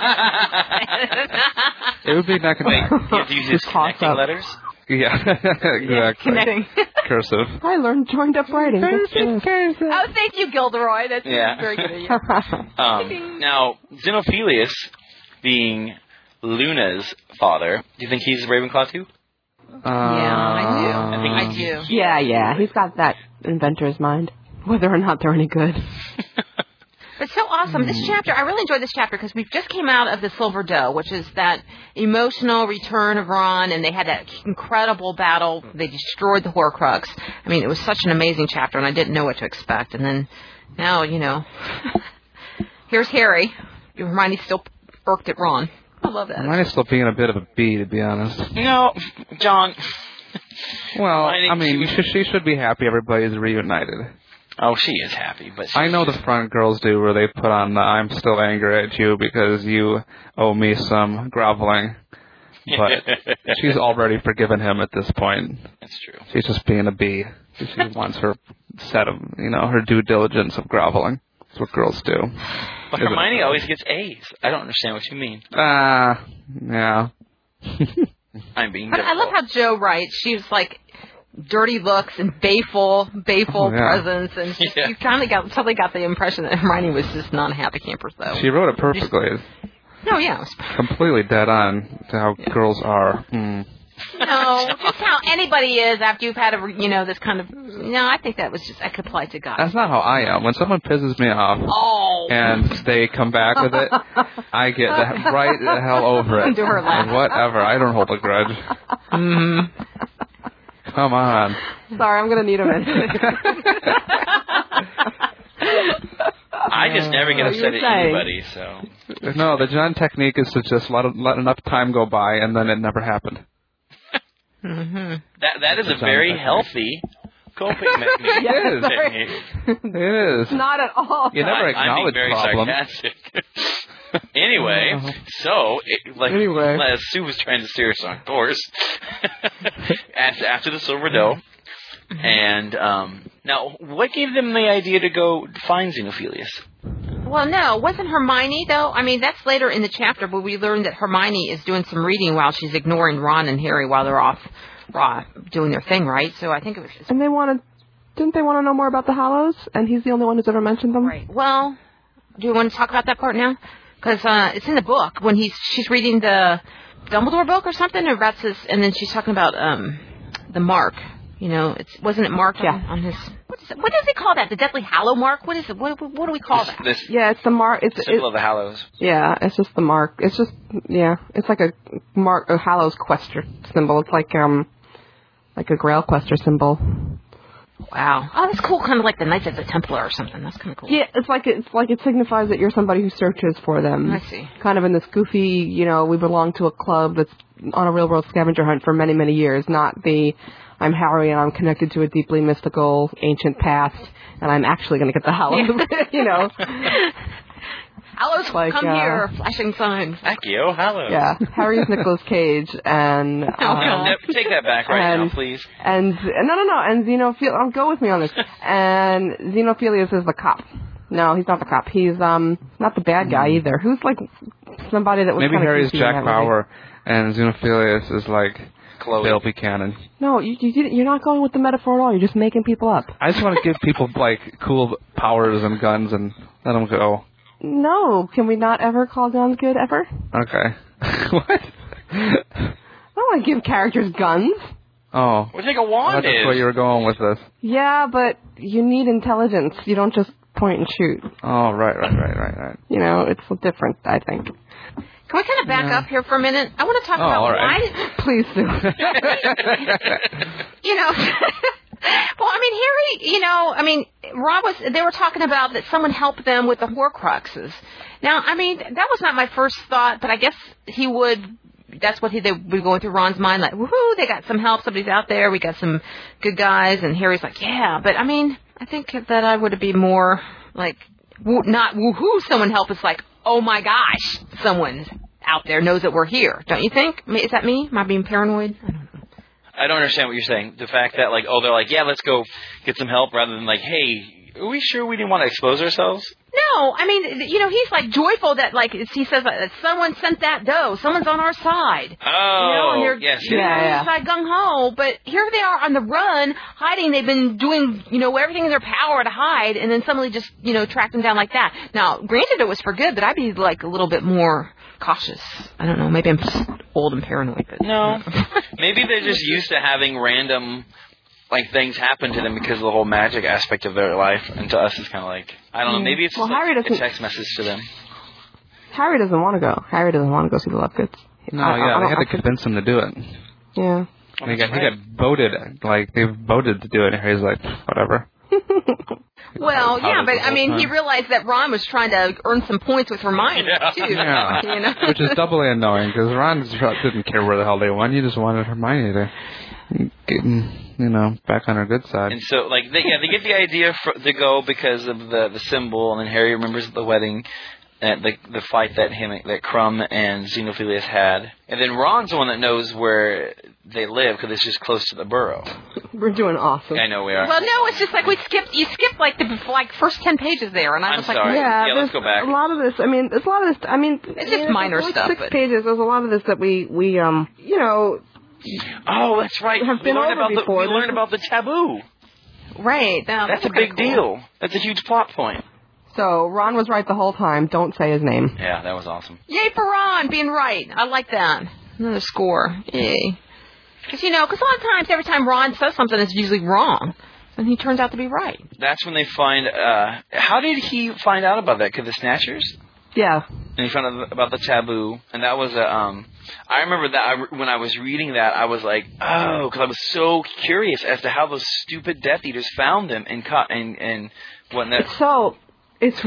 It would be not going to... You have to use his connecting letters? Yeah, exactly. Yeah, connecting. Cursive. I learned joined up writing. Oh, thank you, Gilderoy. That's very good of you. Now, Xenophilius, being Luna's father, do you think he's Ravenclaw too? Yeah, I do. I do. Yeah. He's got that inventor's mind. Whether or not they're any good. It's so awesome. This chapter, I really enjoyed this chapter because we just came out of the Silver Doe, which is that emotional return of Ron, and they had that incredible battle. They destroyed the Horcrux. I mean, it was such an amazing chapter, and I didn't know what to expect. And then now, here's Harry. Hermione's still irked at Ron. I love that. Hermione's still being a bit of a bee, to be honest. John. Well, I mean, she should be happy everybody's reunited. Oh, she is happy, but I know the front girls do, where they put on the "I'm still angry at you because you owe me some groveling," but she's already forgiven him at this point. That's true. She's just being a bee. She wants her set of, her due diligence of groveling. That's what girls do. But Hermione always gets A's. I don't understand what you mean. Yeah. I'm being. But I love how Jo writes. She's like. Dirty looks and bayful presence, and you totally got the impression that Hermione was just not a happy camper, though. She wrote it perfectly. No, yeah. Completely dead on to how girls are. No, just how anybody is after you've had this kind of. No, I think that was just I could apply to guys. That's not how I am. When someone pisses me off and they come back with it, I get right the hell over it. Do her laugh. Whatever. I don't hold a grudge. Mm-hmm. Come on. Sorry, I'm going to need a minute. I just never get upset at anybody, so. No, the John technique is to just let enough time go by, and then it never happened. Mm-hmm. That is a very healthy coping mechanism. It is. Not at all. You never acknowledge I'm being very problems. sarcastic. Anyway, as Sue was trying to steer us on course, after the Silver Doe, and now, what gave them the idea to go find Xenophilius? Well, no, wasn't Hermione, though? I mean, that's later in the chapter, but we learned that Hermione is doing some reading while she's ignoring Ron and Harry while they're off doing their thing, right? So I think it was just... And didn't they want to know more about the Hallows? And he's the only one who's ever mentioned them? Right. Well, do you want to talk about that part now? Because it's in the book when she's reading the Dumbledore book or something, or about this, and then she's talking about the mark. You know, wasn't it marked on his... What does he call that? The Deathly Hallow mark? What is it? What do we call that? It's the mark. It's the symbol of the Hallows. Yeah, it's just the mark. It's just, it's like a mark, a Hallows quester symbol. It's like a Grail quester symbol. Wow. Oh, that's cool. Kind of like the Knights of the Templar or something. That's kind of cool. Yeah, it's like it signifies that you're somebody who searches for them. I see. Kind of in this goofy, we belong to a club that's on a real world scavenger hunt for many, many years, not the... I'm Harry, and I'm connected to a deeply mystical, ancient past, and I'm actually going to get the Hallows, Hallows, come here, flashing signs. Accio, Hallows. Yeah, Harry's Nicolas Cage, and... take that back now, please. And Xenophilius... go with me on this. And Xenophilius is the cop. No, he's not the cop. He's not the bad guy either. Who's, somebody that was maybe Harry's Jack Bauer, and Xenophilius is, Dale Buchanan. No, you're not going with the metaphor at all. You're just making people up. I just want to give people cool powers and guns and let them go. No, can we not ever call guns good ever? Okay. What? I don't want to give characters guns. Oh. What do you think a wand is? That's where you were going with this. Yeah, but you need intelligence. You don't just point and shoot. Oh, right. It's different, I think. Can we kind of back up here for a minute? I want to talk about why... Please do. Harry, Ron they were talking about that someone helped them with the Horcruxes. Now, that was not my first thought, but I guess he would... That's what they would be going through Ron's mind, like, woohoo, they got some help, somebody's out there, we got some good guys, and Harry's like, yeah, but I think that I would be more like, not woohoo, someone help us, like, oh my gosh, someone out there knows that we're here. Don't you think? Is that me? Am I being paranoid? I don't know. I don't understand what you're saying. The fact that, they're like, yeah, let's go get some help, rather than hey, are we sure we didn't want to expose ourselves? No, he's joyful that he says someone sent that dough, someone's on our side. Oh, and they're, yes. gung ho. But here they are on the run, hiding. They've been doing everything in their power to hide, and then somebody just tracked them down like that. Now, granted, it was for good, but I'd be a little bit more cautious. I don't know. Maybe I'm just old and paranoid. But, no, maybe they're just used to having random. Things happen to them because of the whole magic aspect of their life, and to us it's kind of I don't know, maybe it's a text message to them. Harry doesn't want to go. Harry doesn't want to go see the Lovegood. No, they had to convince him to do it. Yeah. He got voted, they voted to do it, and Harry's like, whatever. Well, yeah, but he realized that Ron was trying to earn some points with Hermione, too. Yeah. Which is doubly annoying, because Ron didn't care where the hell they went. He just wanted Hermione to get, back on her good side. And so, they get the idea to go because of the symbol, and then Harry remembers the wedding, the fight that Crumb and Xenophilius had. And then Ron's the one that knows where they live, because it's just close to the burrow. We're doing awesome. I know we are. Well, no, it's just you skipped the first 10 pages there, and I was sorry. Yeah, let's go back. A lot of this, it's just minor stuff. 6 pages, there's a lot of this that we Oh, that's right. We learned about the taboo. Right. That's a big deal. That's a huge plot point. So, Ron was right the whole time. Don't say his name. Yeah, that was awesome. Yay for Ron being right. I like that. Another score. Yay. Because a lot of times, every time Ron says something, it's usually wrong. And he turns out to be right. That's when they find... how did he find out about that? Because the Snatchers? Yeah. And he found out about the taboo. And that was I remember that when I was reading that, I was like, oh, because I was so curious as to how those stupid Death Eaters found them and whatnot.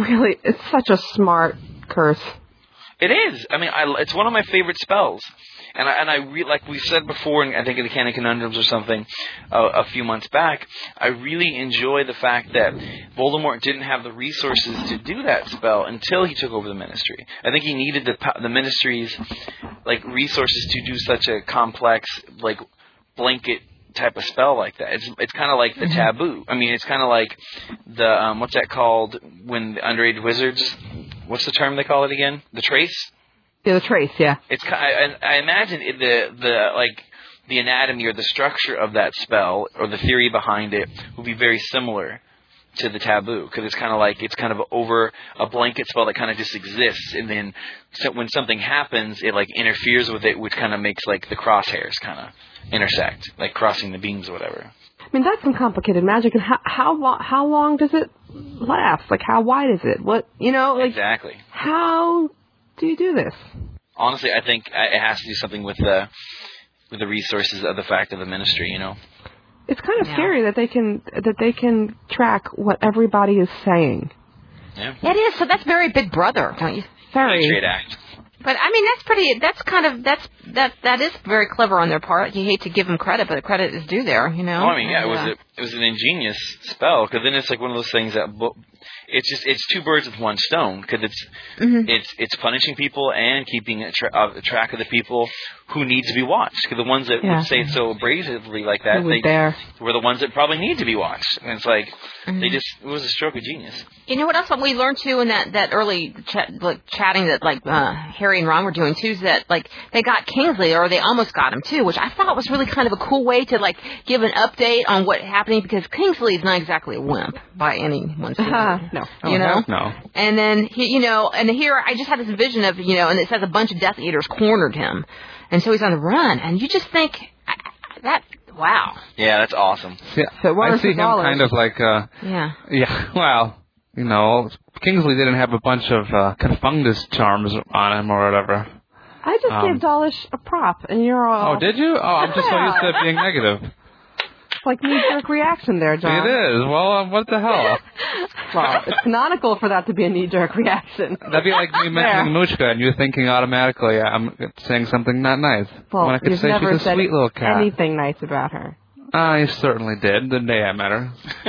It's such a smart curse. It is. It's one of my favorite spells. And I like we said before, and I think in the Canon Conundrums or something a few months back, I really enjoy the fact that Voldemort didn't have the resources to do that spell until he took over the Ministry. I think he needed the Ministry's like resources to do such a complex like blanket type of spell like that. It's kind of like the taboo. I mean, it's kind of like the what's that called when the underage wizards? What's the term they call it again? The trace. Yeah, the trace. Yeah. It's I imagine the anatomy or the structure of that spell or the theory behind it will be very similar to the taboo, because it's kind of over a blanket spell that kind of just exists, and then when something happens, it like interferes with it, which kind of makes like the crosshairs kind of intersect, like crossing the beams or whatever. I mean, that's some complicated magic. And how long does it last? Like, how wide is it? What, like, exactly. How do you do this? Honestly, I think it has to do something with the resources of the fact of the Ministry. It's kind of scary that they can track what everybody is saying. Yeah. It is. So that's very Big Brother, don't you? Very. Patriot Act. But I mean, that is very clever on their part. You hate to give them credit, but the credit is due there, Oh, I mean, yeah, it was an ingenious spell, because then it's like one of those things that it's two birds with one stone, because it's punishing people and keeping track of the people who need to be watched. Because the ones that would say it so abrasively like that, were the ones that probably need to be watched. And it's like it was a stroke of genius. You know what else we learned too in that early chatting that like Harry and Ron were doing too, is that like they got Kingsley, or they almost got him too, which I thought was really kind of a cool way to like give an update on what's happening, because Kingsley is not exactly a wimp by anyone's standard. No. No. And then and here I just had this vision of and it says a bunch of Death Eaters cornered him, and so he's on the run, and you just think wow. Yeah, that's awesome. Yeah, so I see him kind of like well, Kingsley didn't have a bunch of confundus charms on him or whatever. I just gave Dawlish a prop, and you're all... Oh, did you? Oh, I'm just so used to it being negative. It's like knee-jerk reaction there, John. It is. Well, what the hell? Well, it's canonical for that to be a knee-jerk reaction. That'd be like me mentioning Moochka, and you thinking automatically I'm saying something not nice. Well, when I could you've say never she's a said sweet little cat. anything nice about her. I certainly did, the day I met her.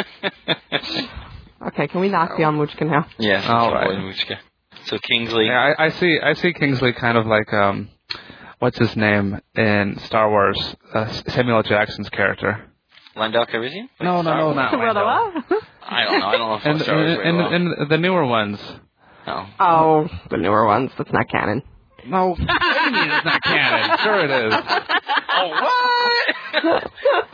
Okay, can we knock beyond Moochka now? Yes, all right. Moochka. So Kingsley. Yeah, I see Kingsley kind of like what's his name in Star Wars? Samuel L. Jackson's character. Lindell Calrissian? No, not Lindell. I don't know if Star Wars very well. And the newer ones. Oh, the newer ones. That's not canon. No, what do you mean it's not canon? Sure it is. Oh, what?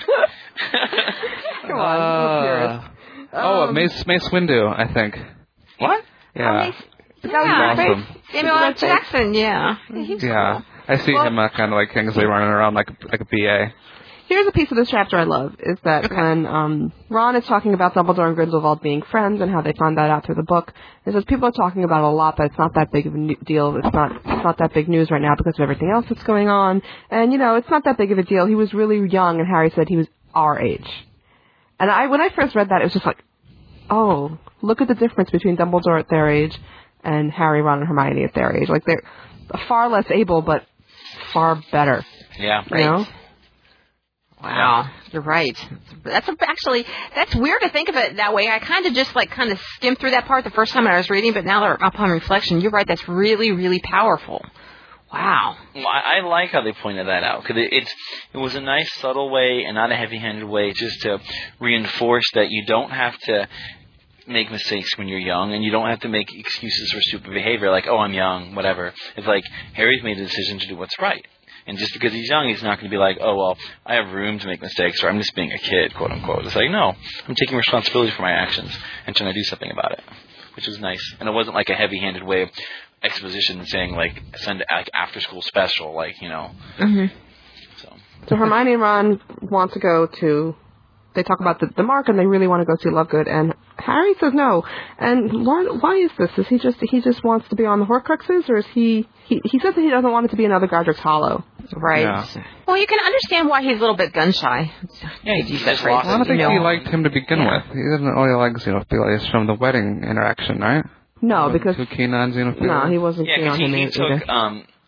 Come on, let's hear it. Mace Windu, I think. What? Yeah. He's awesome. Samuel L. Jackson, yeah. Yeah. I see him kind of like Kingsley running around like a BA. Here's a piece of this chapter I love, is that when Ron is talking about Dumbledore and Grindelwald being friends and how they found that out through the book, it says people are talking about it a lot, but it's not that big of a deal. It's not that big news right now because of everything else that's going on. And, it's not that big of a deal. He was really young, and Harry said he was our age. And when I first read that, it was just like, oh, look at the difference between Dumbledore at their age and Harry, Ron, and Hermione at their age. Like, they're far less able, but far better. Yeah. Right. Wow, you're right. That's weird to think of it that way. I kind of skimmed through that part the first time I was reading, but now upon reflection, you're right. That's really, really powerful. Wow. Well, I like how they pointed that out, because it was a nice, subtle way and not a heavy-handed way, just to reinforce that you don't have to make mistakes when you're young, and you don't have to make excuses for stupid behavior, like, oh, I'm young, whatever. It's like Harry's made a decision to do what's right. And just because he's young, he's not going to be like, oh, well, I have room to make mistakes, or I'm just being a kid, quote unquote. It's like, no, I'm taking responsibility for my actions and trying to do something about it, which was nice. And it wasn't like a heavy-handed way of exposition saying, like, send after-school special, like, Mm-hmm. So Hermione and Ron want to go to... They talk about the mark, and they really want to go see Lovegood, and Harry says no. And why is this? Is he just wants to be on the Horcruxes, or is he says that he doesn't want it to be another Godric's Hollow? Right. Yeah. Well, you can understand why he's a little bit gun shy. Yeah, he just I don't think he liked him to begin with. He doesn't really like Xenophilius from the wedding interaction, right? No, because too keen on Xenophilius. No, he wasn't keen on him he either. took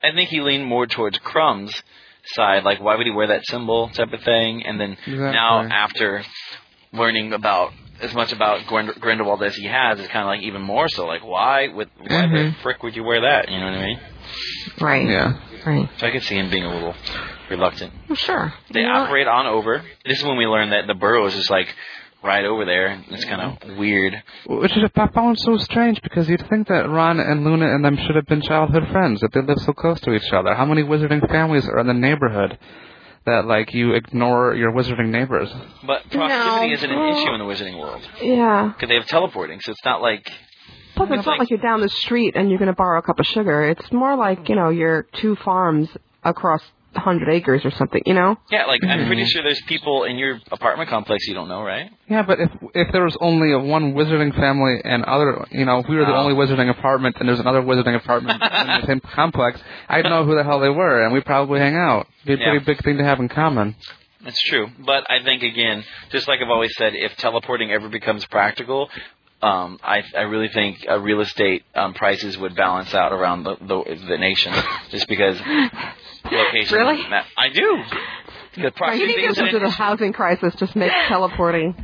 I think he leaned more towards Crumb's side, like why would he wear that symbol type of thing, and then now after learning about as much about Grindelwald as he has, it's kind of like even more so, like why the frick would you wear that? You know what I mean? Right. Yeah. Right. So I could see him being a little reluctant. Well, sure. They operate on over. This is when we learned that the burrow is just like right over there, and it's kind of weird. Which I found so strange, because you'd think that Ron and Luna and them should have been childhood friends, that they live so close to each other. How many wizarding families are in the neighborhood that, like, you ignore your wizarding neighbors? But proximity isn't an issue in the wizarding world. Yeah. Because they have teleporting, so it's not like... Plus, it's not like you're down the street and you're going to borrow a cup of sugar. It's more like, you're 2 farms across 100 acres or something, Yeah, like, I'm pretty sure there's people in your apartment complex you don't know, right? Yeah, but if there was only one wizarding family and other, if we were the only wizarding apartment and there's another wizarding apartment in the same complex, I'd know who the hell they were, and we'd probably hang out. It'd be a pretty big thing to have in common. That's true. But I think, again, just like I've always said, if teleporting ever becomes practical... I really think real estate prices would balance out around the nation, just because location. Really? I do. The proximity is to the housing crisis just makes teleporting.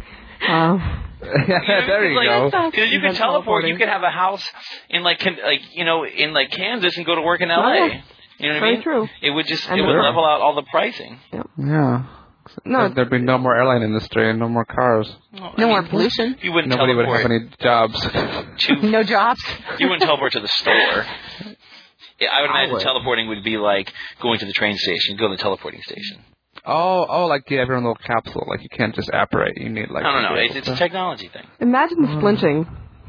There you go. Because you could teleport, you could have a house in in Kansas and go to work in LA. Right. You know what I Very mean? true. It would level out all the pricing. Yeah. No, there'd be no more airline industry and no more cars. No more pollution. You wouldn't Nobody would teleport. have any jobs. No jobs. You wouldn't teleport to the store. Yeah, I would imagine teleporting would be like going to the train station. Go to the teleporting station. Oh, like give everyone a little capsule. Like you can't just apparate. You need like... No. It's a technology thing. Imagine the splinting.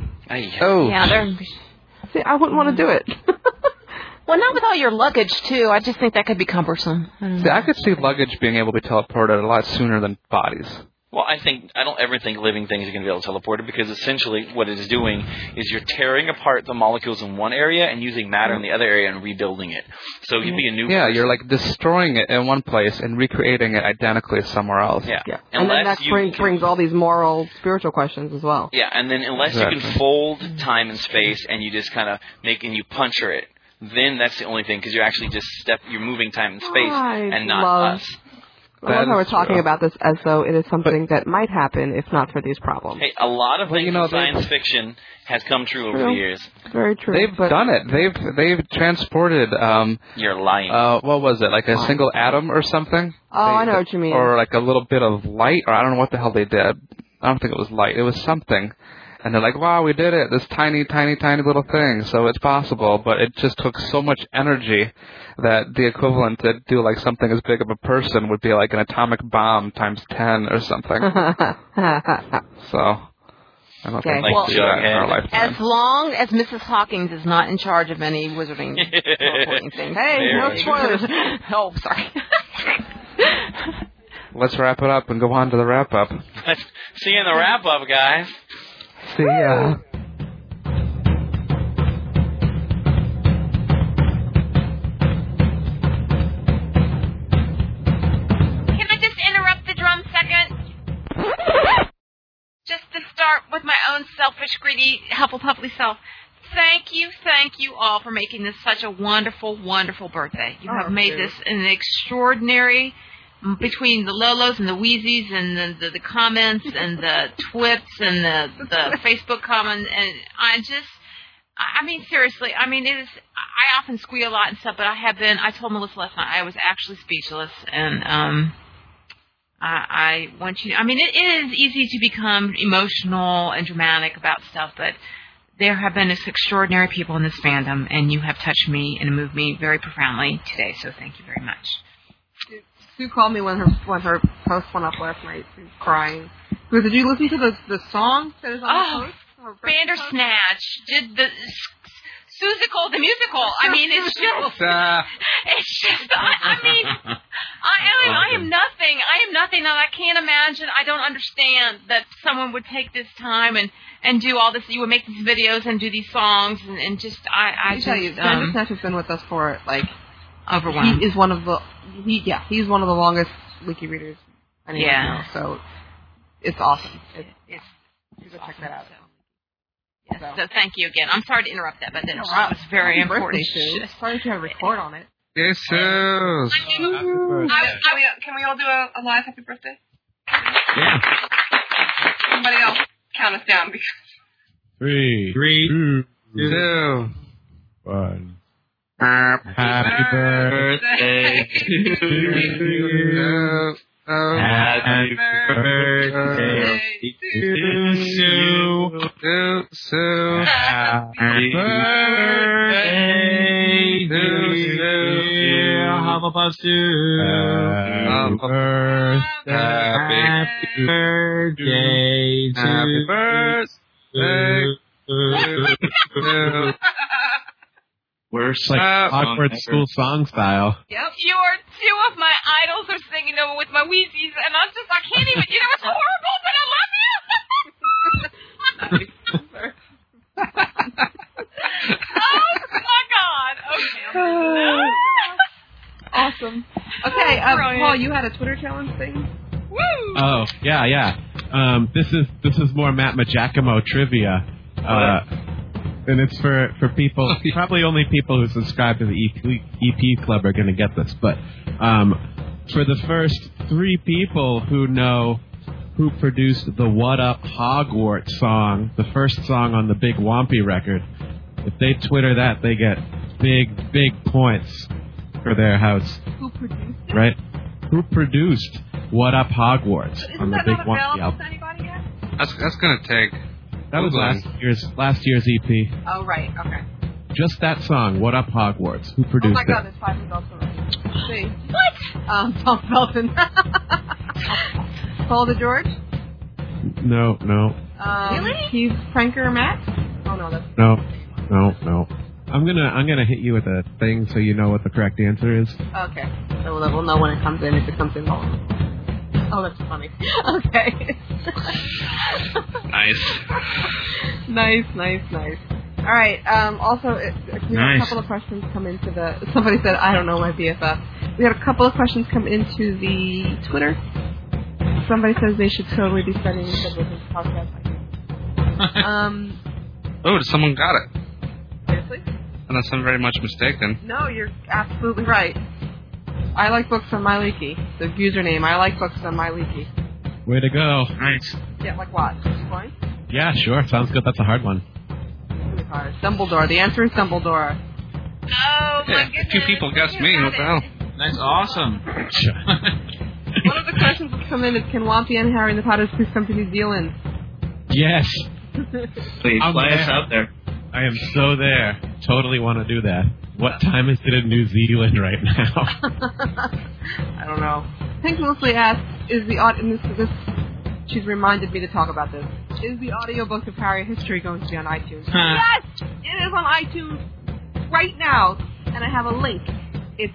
Yeah, See, I wouldn't want to do it. Well, not with all your luggage, too. I just think that could be cumbersome. I could see luggage being able to be teleported a lot sooner than bodies. Well, I don't ever think living things are going to be able to teleport it, because essentially what it is doing is you're tearing apart the molecules in one area and using matter in the other area and rebuilding it. So it could be a new person. You're like destroying it in one place and recreating it identically somewhere else. Yeah. And then that brings all these moral, spiritual questions as well. Yeah, and then unless you can fold time and space and you just kind of you puncture it, then that's the only thing, because you're actually you're moving time and space and not us. I love how we're talking about this as though it is something that might happen if not for these problems. Hey, a lot of things in science fiction has come true over the years. Very true. They've done it. They've transported... You're lying. What was it? Like a single atom or something? I know what you mean. Or like a little bit of light, or I don't know what the hell they did. I don't think it was light. It was something. And they're like, wow, we did it, this tiny, tiny, tiny little thing. So it's possible, but it just took so much energy that the equivalent to do like something as big of a person would be like an atomic bomb times 10 or something. So I don't think we can do that in our lifetime. As long as Mrs. Hawkins is not in charge of any wizarding teleporting things. Hey, no spoilers. Oh, sorry. Let's wrap it up and go on to the wrap-up. See you in the wrap-up, guys. See ya. Can I just interrupt the drum second? Just to start with my own selfish, greedy, Hufflepuffly self. Thank you all for making this such a wonderful, wonderful birthday. You have made this an extraordinary... Between the Lolos and the Wheezies and the comments and the twits and the Facebook comments, and I mean, seriously, I mean, I often squeal a lot and stuff, but I told Melissa last night, I was actually speechless, and I want you, I mean, it is easy to become emotional and dramatic about stuff, but there have been this extraordinary people in this fandom, and you have touched me and moved me very profoundly today, so thank you very much. Sue called me when her post went up last night. She was crying. Did you listen to the song that is on the post? Bandersnatch did the Susical, the musical. I mean, it's just. I mean, I am nothing. I am nothing that I can't imagine. I don't understand that someone would take this time and do all this. You would make these videos and do these songs and just. I tell you, Bandersnatch has been with us for overwhelmed. He is one of the. He's one of the longest wiki readers I know. So it's awesome. You should check that out. Yes, so thank you again. I'm sorry to interrupt that, but that was very important. Sorry to record on it. Jesus. Can we all do a live happy birthday? Yeah. Somebody else count us down. Because 3, 2, 1. Happy birthday to you. Happy birthday to Sue. Happy birthday to you. Happy birthday to Worse, like Hogwarts school song style. Yep. Two of my idols are singing over with my Wheezies, and I can't even, it's horrible, but I love you. Oh, my God. Okay. Awesome. Okay, Paul, you had a Twitter challenge thing? Woo! Oh, yeah. This is more Matt Giacomo trivia. And it's for people, probably only people who subscribe to the EP Club are going to get this. But for the first 3 people who know who produced the What Up Hogwarts song, the first song on the Big Whompy record, if they Twitter that, they get big points for their house. Who produced it? Right? Who produced What Up Hogwarts on the Big Whompy album? Anybody yet? That's going to take... That was last year's EP. Oh, right. Okay. Just that song, What Up Hogwarts. Who produced it? Oh, my God, there's 5 results already. See. What? Tom Felton. Paul DeGeorge? No. Really? Steve Franker Matt? Oh, no, that's... No. I'm gonna hit you with a thing so you know what the correct answer is. Okay. So we'll know when it comes in, if it comes in wrong. Oh, that's funny. Okay. Nice. All right. Also, we had a couple of questions come into the... Somebody said, I don't know my BFF. We had a couple of questions come into the Twitter. Somebody says they should totally be studying the business podcast. Someone got it. Seriously? Unless I'm very much mistaken. No, you're absolutely right. I like books on MyLeaky. The username, I like books on MyLeaky. Way to go. Nice. Yeah, like what? Explain? Yeah, sure. Sounds good. That's a hard one. Really hard. Dumbledore. The answer is Dumbledore. Oh, my goodness. 2 people guessed me. What the hell? That's awesome. One of the questions that's come in is, can Whompy and Harry and the Potters please come to New Zealand? Yes. Please, fly us out there. I am so there. Totally want to do that. What time is it in New Zealand right now? I don't know. Pink Mostly asks, is the she's reminded me to talk about this. Is the audiobook of Harry History going to be on iTunes? Yes! It is on iTunes right now. And I have a link. It's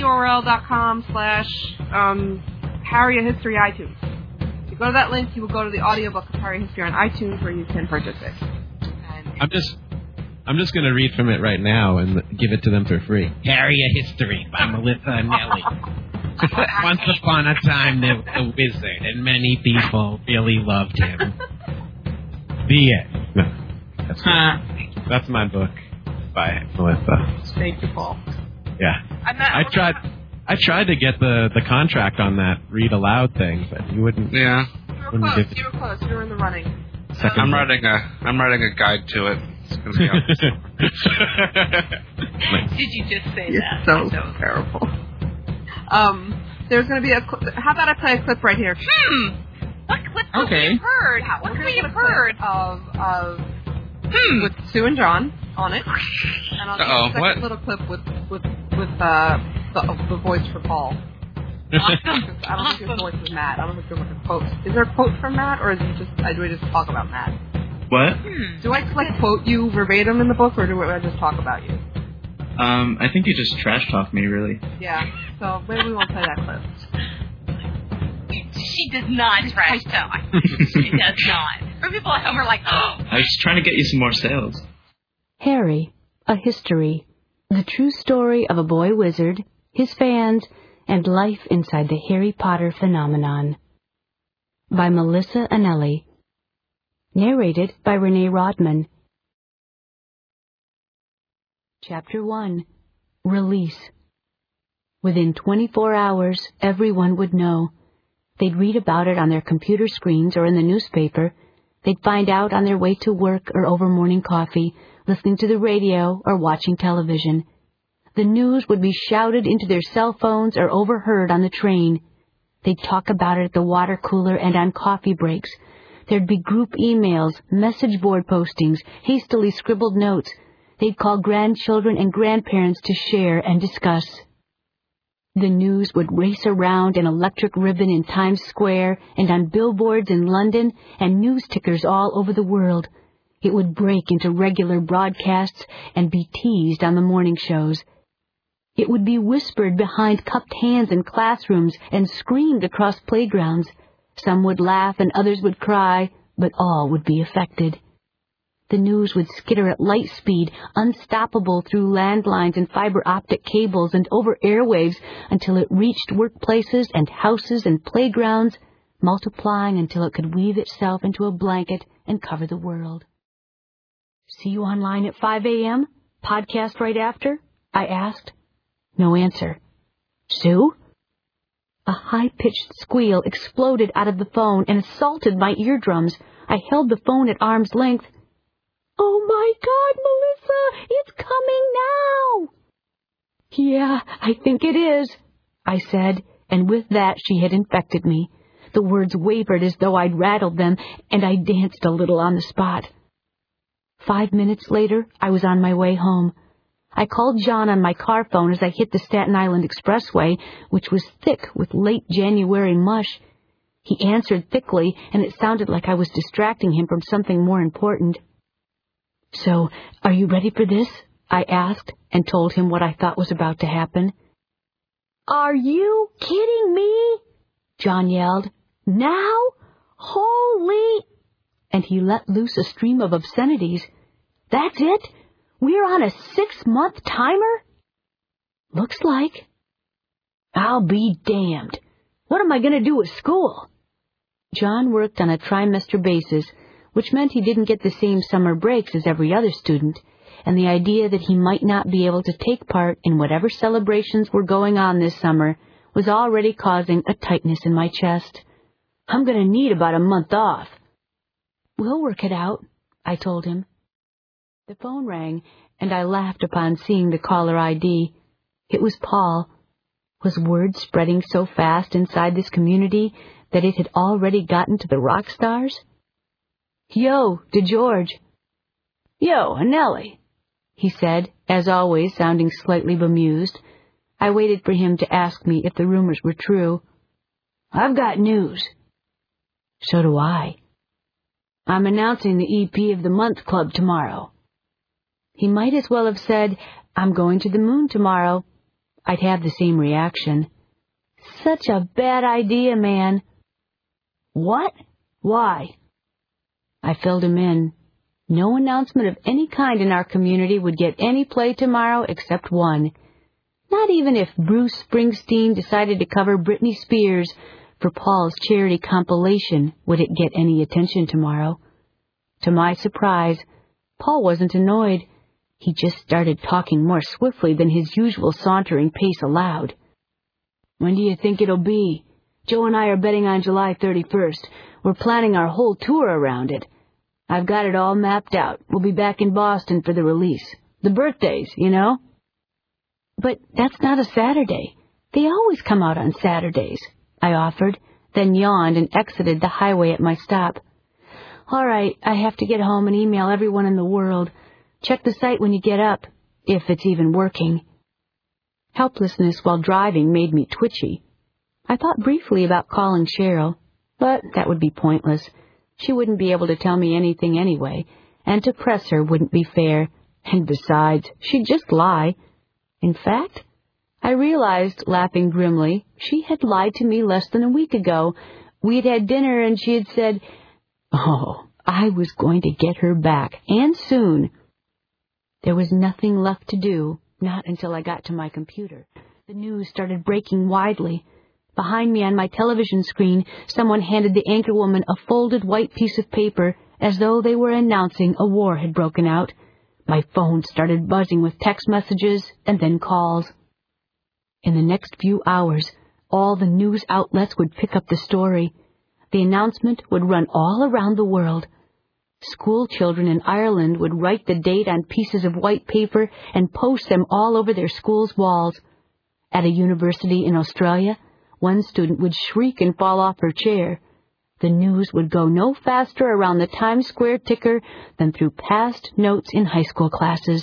tinyurl.com/Harry History iTunes. If you go to that link, you will go to the audiobook of Harry History on iTunes where you can purchase it. I'm just going to read from it right now and give it to them for free. Harry a History by Melissa Anelli. Once upon a time, there was a wizard, and many people really loved him. The end. No, that's my book by Melissa. Thank you, Paul. Yeah. I tried to get the contract on that read aloud thing, but you wouldn't. Yeah. You were close. You were in the running. I'm writing a guide to it. It's going to be out. Did you just say You're that? so terrible. There's going to be how about I play a clip right here? What clip have you heard? What have you heard? Of with Sue and John on it. And I'll do a second little clip with the voice for Paul. Awesome. I don't think his voice is Matt. I don't think there's like a quote. Is there a quote from Matt, or is it just do we just talk about Matt? What? Do I quote you verbatim in the book, or do I just talk about you? I think you just trash talk me, really. Yeah. So maybe we won't play that clip. She does not trash talk. She does not. For people at home are like, oh. I was just trying to get you some more sales. Harry, a History. The true story of a boy wizard, his fans, and life inside the Harry Potter phenomenon. By Melissa Anelli. Narrated by Renee Rodman. Chapter 1. Release. Within 24 hours, everyone would know. They'd read about it on their computer screens or in the newspaper. They'd find out on their way to work or over morning coffee, listening to the radio or watching television. The news would be shouted into their cell phones or overheard on the train. They'd talk about it at the water cooler and on coffee breaks. There'd be group emails, message board postings, hastily scribbled notes. They'd call grandchildren and grandparents to share and discuss. The news would race around an electric ribbon in Times Square and on billboards in London and news tickers all over the world. It would break into regular broadcasts and be teased on the morning shows. It would be whispered behind cupped hands in classrooms and screamed across playgrounds. Some would laugh and others would cry, but all would be affected. The news would skitter at light speed, unstoppable through landlines and fiber optic cables and over airwaves until it reached workplaces and houses and playgrounds, multiplying until it could weave itself into a blanket and cover the world. See you online at 5 a.m.? Podcast right after? I asked. No answer. Sue? A high-pitched squeal exploded out of the phone and assaulted my eardrums. I held the phone at arm's length. Oh, my God, Melissa, it's coming now. Yeah, I think it is, I said, and with that she had infected me. The words wavered as though I'd rattled them, and I danced a little on the spot. 5 minutes later, I was on my way home. I called John on my car phone as I hit the Staten Island Expressway, which was thick with late January mush. He answered thickly, and it sounded like I was distracting him from something more important. So, are you ready for this? I asked, and told him what I thought was about to happen. Are you kidding me? John yelled. Now? Holy... And he let loose a stream of obscenities. That's it? We're on a 6-month timer? Looks like. I'll be damned. What am I going to do at school? John worked on a trimester basis, which meant he didn't get the same summer breaks as every other student, and the idea that he might not be able to take part in whatever celebrations were going on this summer was already causing a tightness in my chest. I'm going to need about a month off. We'll work it out, I told him. The phone rang, and I laughed upon seeing the caller ID. It was Paul. Was word spreading so fast inside this community that it had already gotten to the rock stars? Yo, DeGeorge. Yo, Nellie, he said, as always sounding slightly bemused. I waited for him to ask me if the rumors were true. I've got news. So do I. I'm announcing the EP of the Month Club tomorrow. He might as well have said, I'm going to the moon tomorrow. I'd have the same reaction. Such a bad idea, man. What? Why? I filled him in. No announcement of any kind in our community would get any play tomorrow except one. Not even if Bruce Springsteen decided to cover Britney Spears for Paul's charity compilation would it get any attention tomorrow. To my surprise, Paul wasn't annoyed. He just started talking more swiftly than his usual sauntering pace allowed. When do you think it'll be? Joe and I are betting on July 31st. We're planning our whole tour around it. I've got it all mapped out. We'll be back in Boston for the release. The birthdays, you know? But that's not a Saturday. They always come out on Saturdays, I offered, then yawned and exited the highway at my stop. All right, I have to get home and email everyone in the world. Check the site when you get up, if it's even working. Helplessness while driving made me twitchy. I thought briefly about calling Cheryl, but that would be pointless. She wouldn't be able to tell me anything anyway, and to press her wouldn't be fair. And besides, she'd just lie. In fact, I realized, laughing grimly, she had lied to me less than a week ago. We'd had dinner and she had said, oh, I was going to get her back, and soon. There was nothing left to do, not until I got to my computer. The news started breaking widely. Behind me on my television screen, someone handed the anchorwoman a folded white piece of paper as though they were announcing a war had broken out. My phone started buzzing with text messages and then calls. In the next few hours, all the news outlets would pick up the story. The announcement would run all around the world. School children in Ireland would write the date on pieces of white paper and post them all over their school's walls. At a university in Australia, one student would shriek and fall off her chair. The news would go no faster around the Times Square ticker than through past notes in high school classes.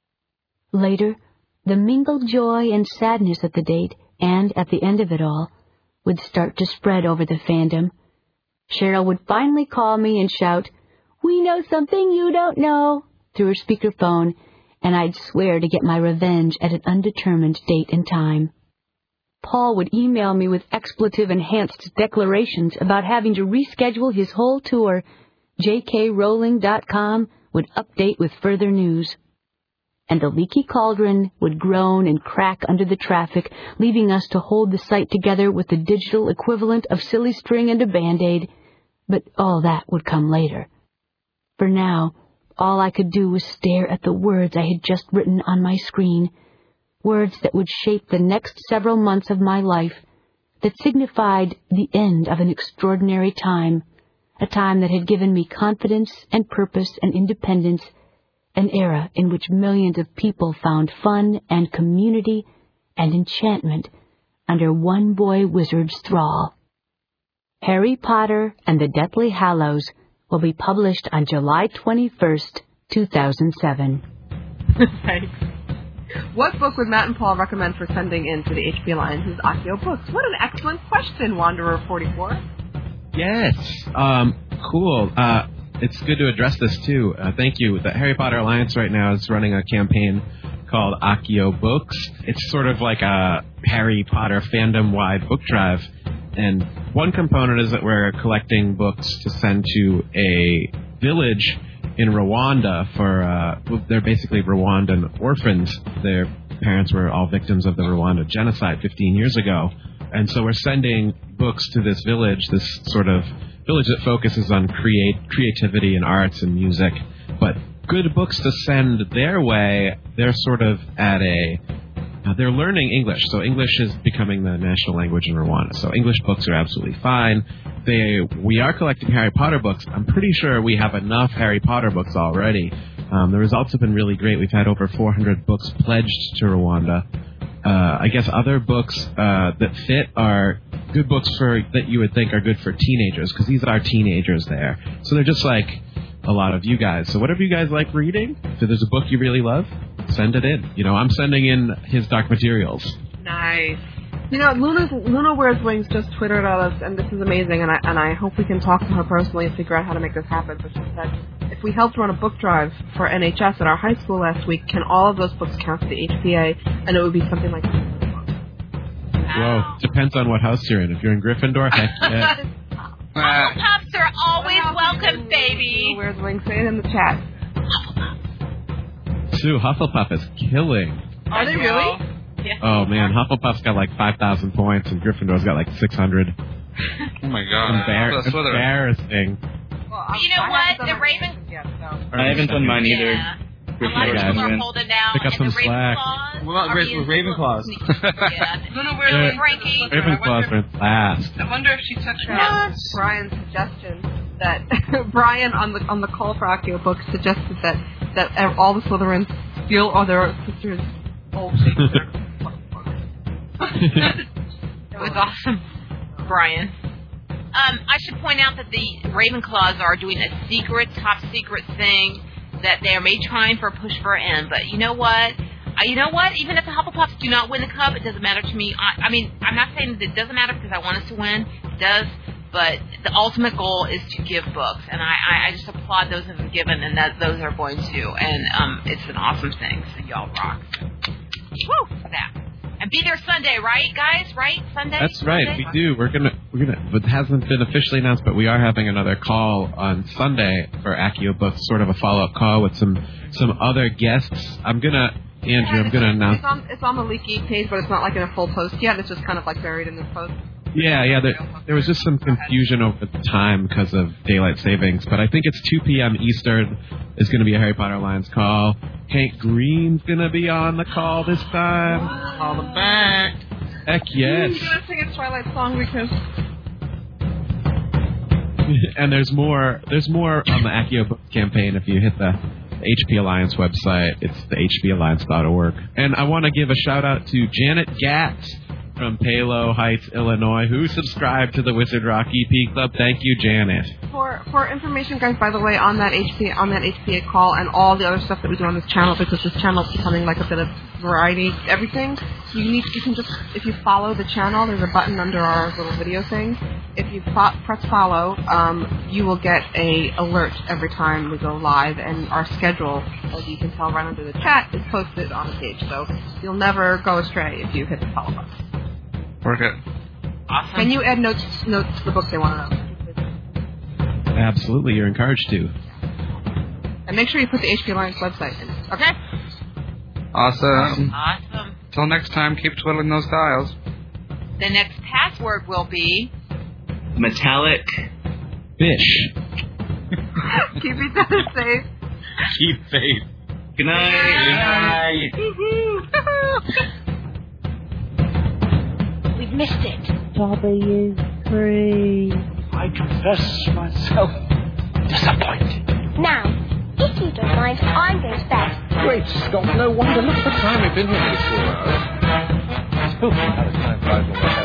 Later, the mingled joy and sadness at the date, and at the end of it all, would start to spread over the fandom. Cheryl would finally call me and shout, "We know something you don't know," through her speakerphone, and I'd swear to get my revenge at an undetermined date and time. Paul would email me with expletive-enhanced declarations about having to reschedule his whole tour. JKRowling.com would update with further news. And the Leaky Cauldron would groan and crack under the traffic, leaving us to hold the site together with the digital equivalent of silly string and a Band-Aid. But all that would come later. For now, all I could do was stare at the words I had just written on my screen, words that would shape the next several months of my life, that signified the end of an extraordinary time, a time that had given me confidence and purpose and independence, an era in which millions of people found fun and community and enchantment under one boy wizard's thrall. Harry Potter and the Deathly Hallows will be published on July 21st, 2007. Thanks. What book would Matt and Paul recommend for sending in to the HP Alliance's Accio Books? What an excellent question, Wanderer44. Yes. Cool. It's good to address this, too. Thank you. The Harry Potter Alliance right now is running a campaign called Accio Books. It's sort of like a Harry Potter fandom-wide book drive. And one component is that we're collecting books to send to a village in Rwanda for, they're basically Rwandan orphans. Their parents were all victims of the Rwanda genocide 15 years ago. And so we're sending books to this village, this sort of village that focuses on creativity and arts and music. But good books to send their way, they're sort of at they're learning English, so English is becoming the national language in Rwanda. So English books are absolutely fine. We are collecting Harry Potter books. I'm pretty sure we have enough Harry Potter books already. The results have been really great. We've had over 400 books pledged to Rwanda. I guess other books that fit are good books that you would think are good for teenagers, because these are teenagers there. So they're just like a lot of you guys. So whatever you guys like reading, if there's a book you really love, send it in. I'm sending in his Dark Materials. Nice. Luna Wears Wings just Twittered at us, and this is amazing, and I hope we can talk to her personally and figure out how to make this happen. But she said, if we helped run a book drive for NHS at our high school last week, can all of those books count to the HPA? And it would be something like that. Whoa, depends on what house you're in. If you're in Gryffindor, heck yeah. Hufflepuffs are always welcome, baby. Luna Wears Wings, say it in the chat. Sue, Hufflepuff is killing. Are they really? Yeah. Oh, man, Hufflepuff's got like 5,000 points, and Gryffindor's got like 600. Oh, my God. Embarrassing. Well, you know what? The Ravens... I haven't done mine either. Yeah. A lot of people are holding out. Pick up some slack. What about Ravenclaws? Yeah. Luna Wears Wings. Ravenclaws are last. I wonder if she took her. Brian's suggestion that Brian on the call for Accio Books suggested that all the Slytherins steal all their sisters' old Shakespeare. It was awesome, Brian. I should point out that the Ravenclaws are doing a top secret thing that they may try for a push for in. But you know what? Even if the Hufflepuffs do not win the cup, it doesn't matter to me. I mean, I'm not saying that it doesn't matter because I want us to win. It does. But the ultimate goal is to give books, and I just applaud those that have given, and that those are going to. And it's an awesome thing. So y'all rock. Woo! For that. And be there Sunday, right, guys? Right? Sunday? That's right. We do. We're gonna. It hasn't been officially announced, but we are having another call on Sunday for Accio Books, sort of a follow-up call with some other guests. I'm gonna announce. It's on the Leaky page, but it's not like in a full post yet. It's just kind of like buried in this post. Yeah. There was just some confusion over the time because of daylight savings, but I think it's 2 p.m. Eastern is going to be a Harry Potter Alliance call. Hank Green's going to be on the call this time. Call them back. Heck yes. He's going to sing a Twilight song because... And there's more on the Accio Book campaign if you hit the HP Alliance website. It's the hballiance.org. And I want to give a shout out to Janet Gatz from Palo Heights, Illinois, who subscribed to the Wizard Rock EP Club. Thank you, Janet. For information, guys, by the way, on that HPA call and all the other stuff that we do on this channel, because this channel is becoming like a bit of variety, everything. You can just, if you follow the channel, there's a button under our little video thing. If you press follow, you will get a alert every time we go live, and our schedule, as you can tell right under the chat, is posted on the page. So you'll never go astray if you hit the follow button. Work it. Awesome. Can you add notes to the book they want to know? Absolutely, you're encouraged to. And make sure you put the HP Alliance website in. Okay? Awesome. Awesome. Till next time, keep twiddling those dials. The next password will be... Metallic. Fish. Keep each other safe. Keep faith. Good night. Good night. We've missed it. W3. I confess myself disappointed. Now, if you don't mind, I'm going to bed. Great Scott, no wonder. Look at the time. We've been here nearly 4 hours. Still think how the time flies when we're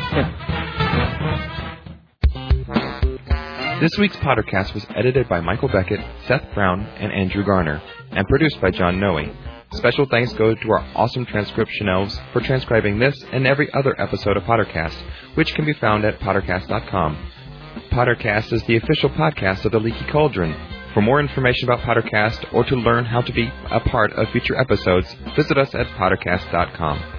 having fun. This week's Pottercast was edited by Michael Beckett, Seth Brown, and Andrew Garner, and produced by John Noe. Special thanks go to our awesome transcription elves for transcribing this and every other episode of Pottercast, which can be found at pottercast.com. Pottercast is the official podcast of the Leaky Cauldron. For more information about Pottercast or to learn how to be a part of future episodes, visit us at pottercast.com.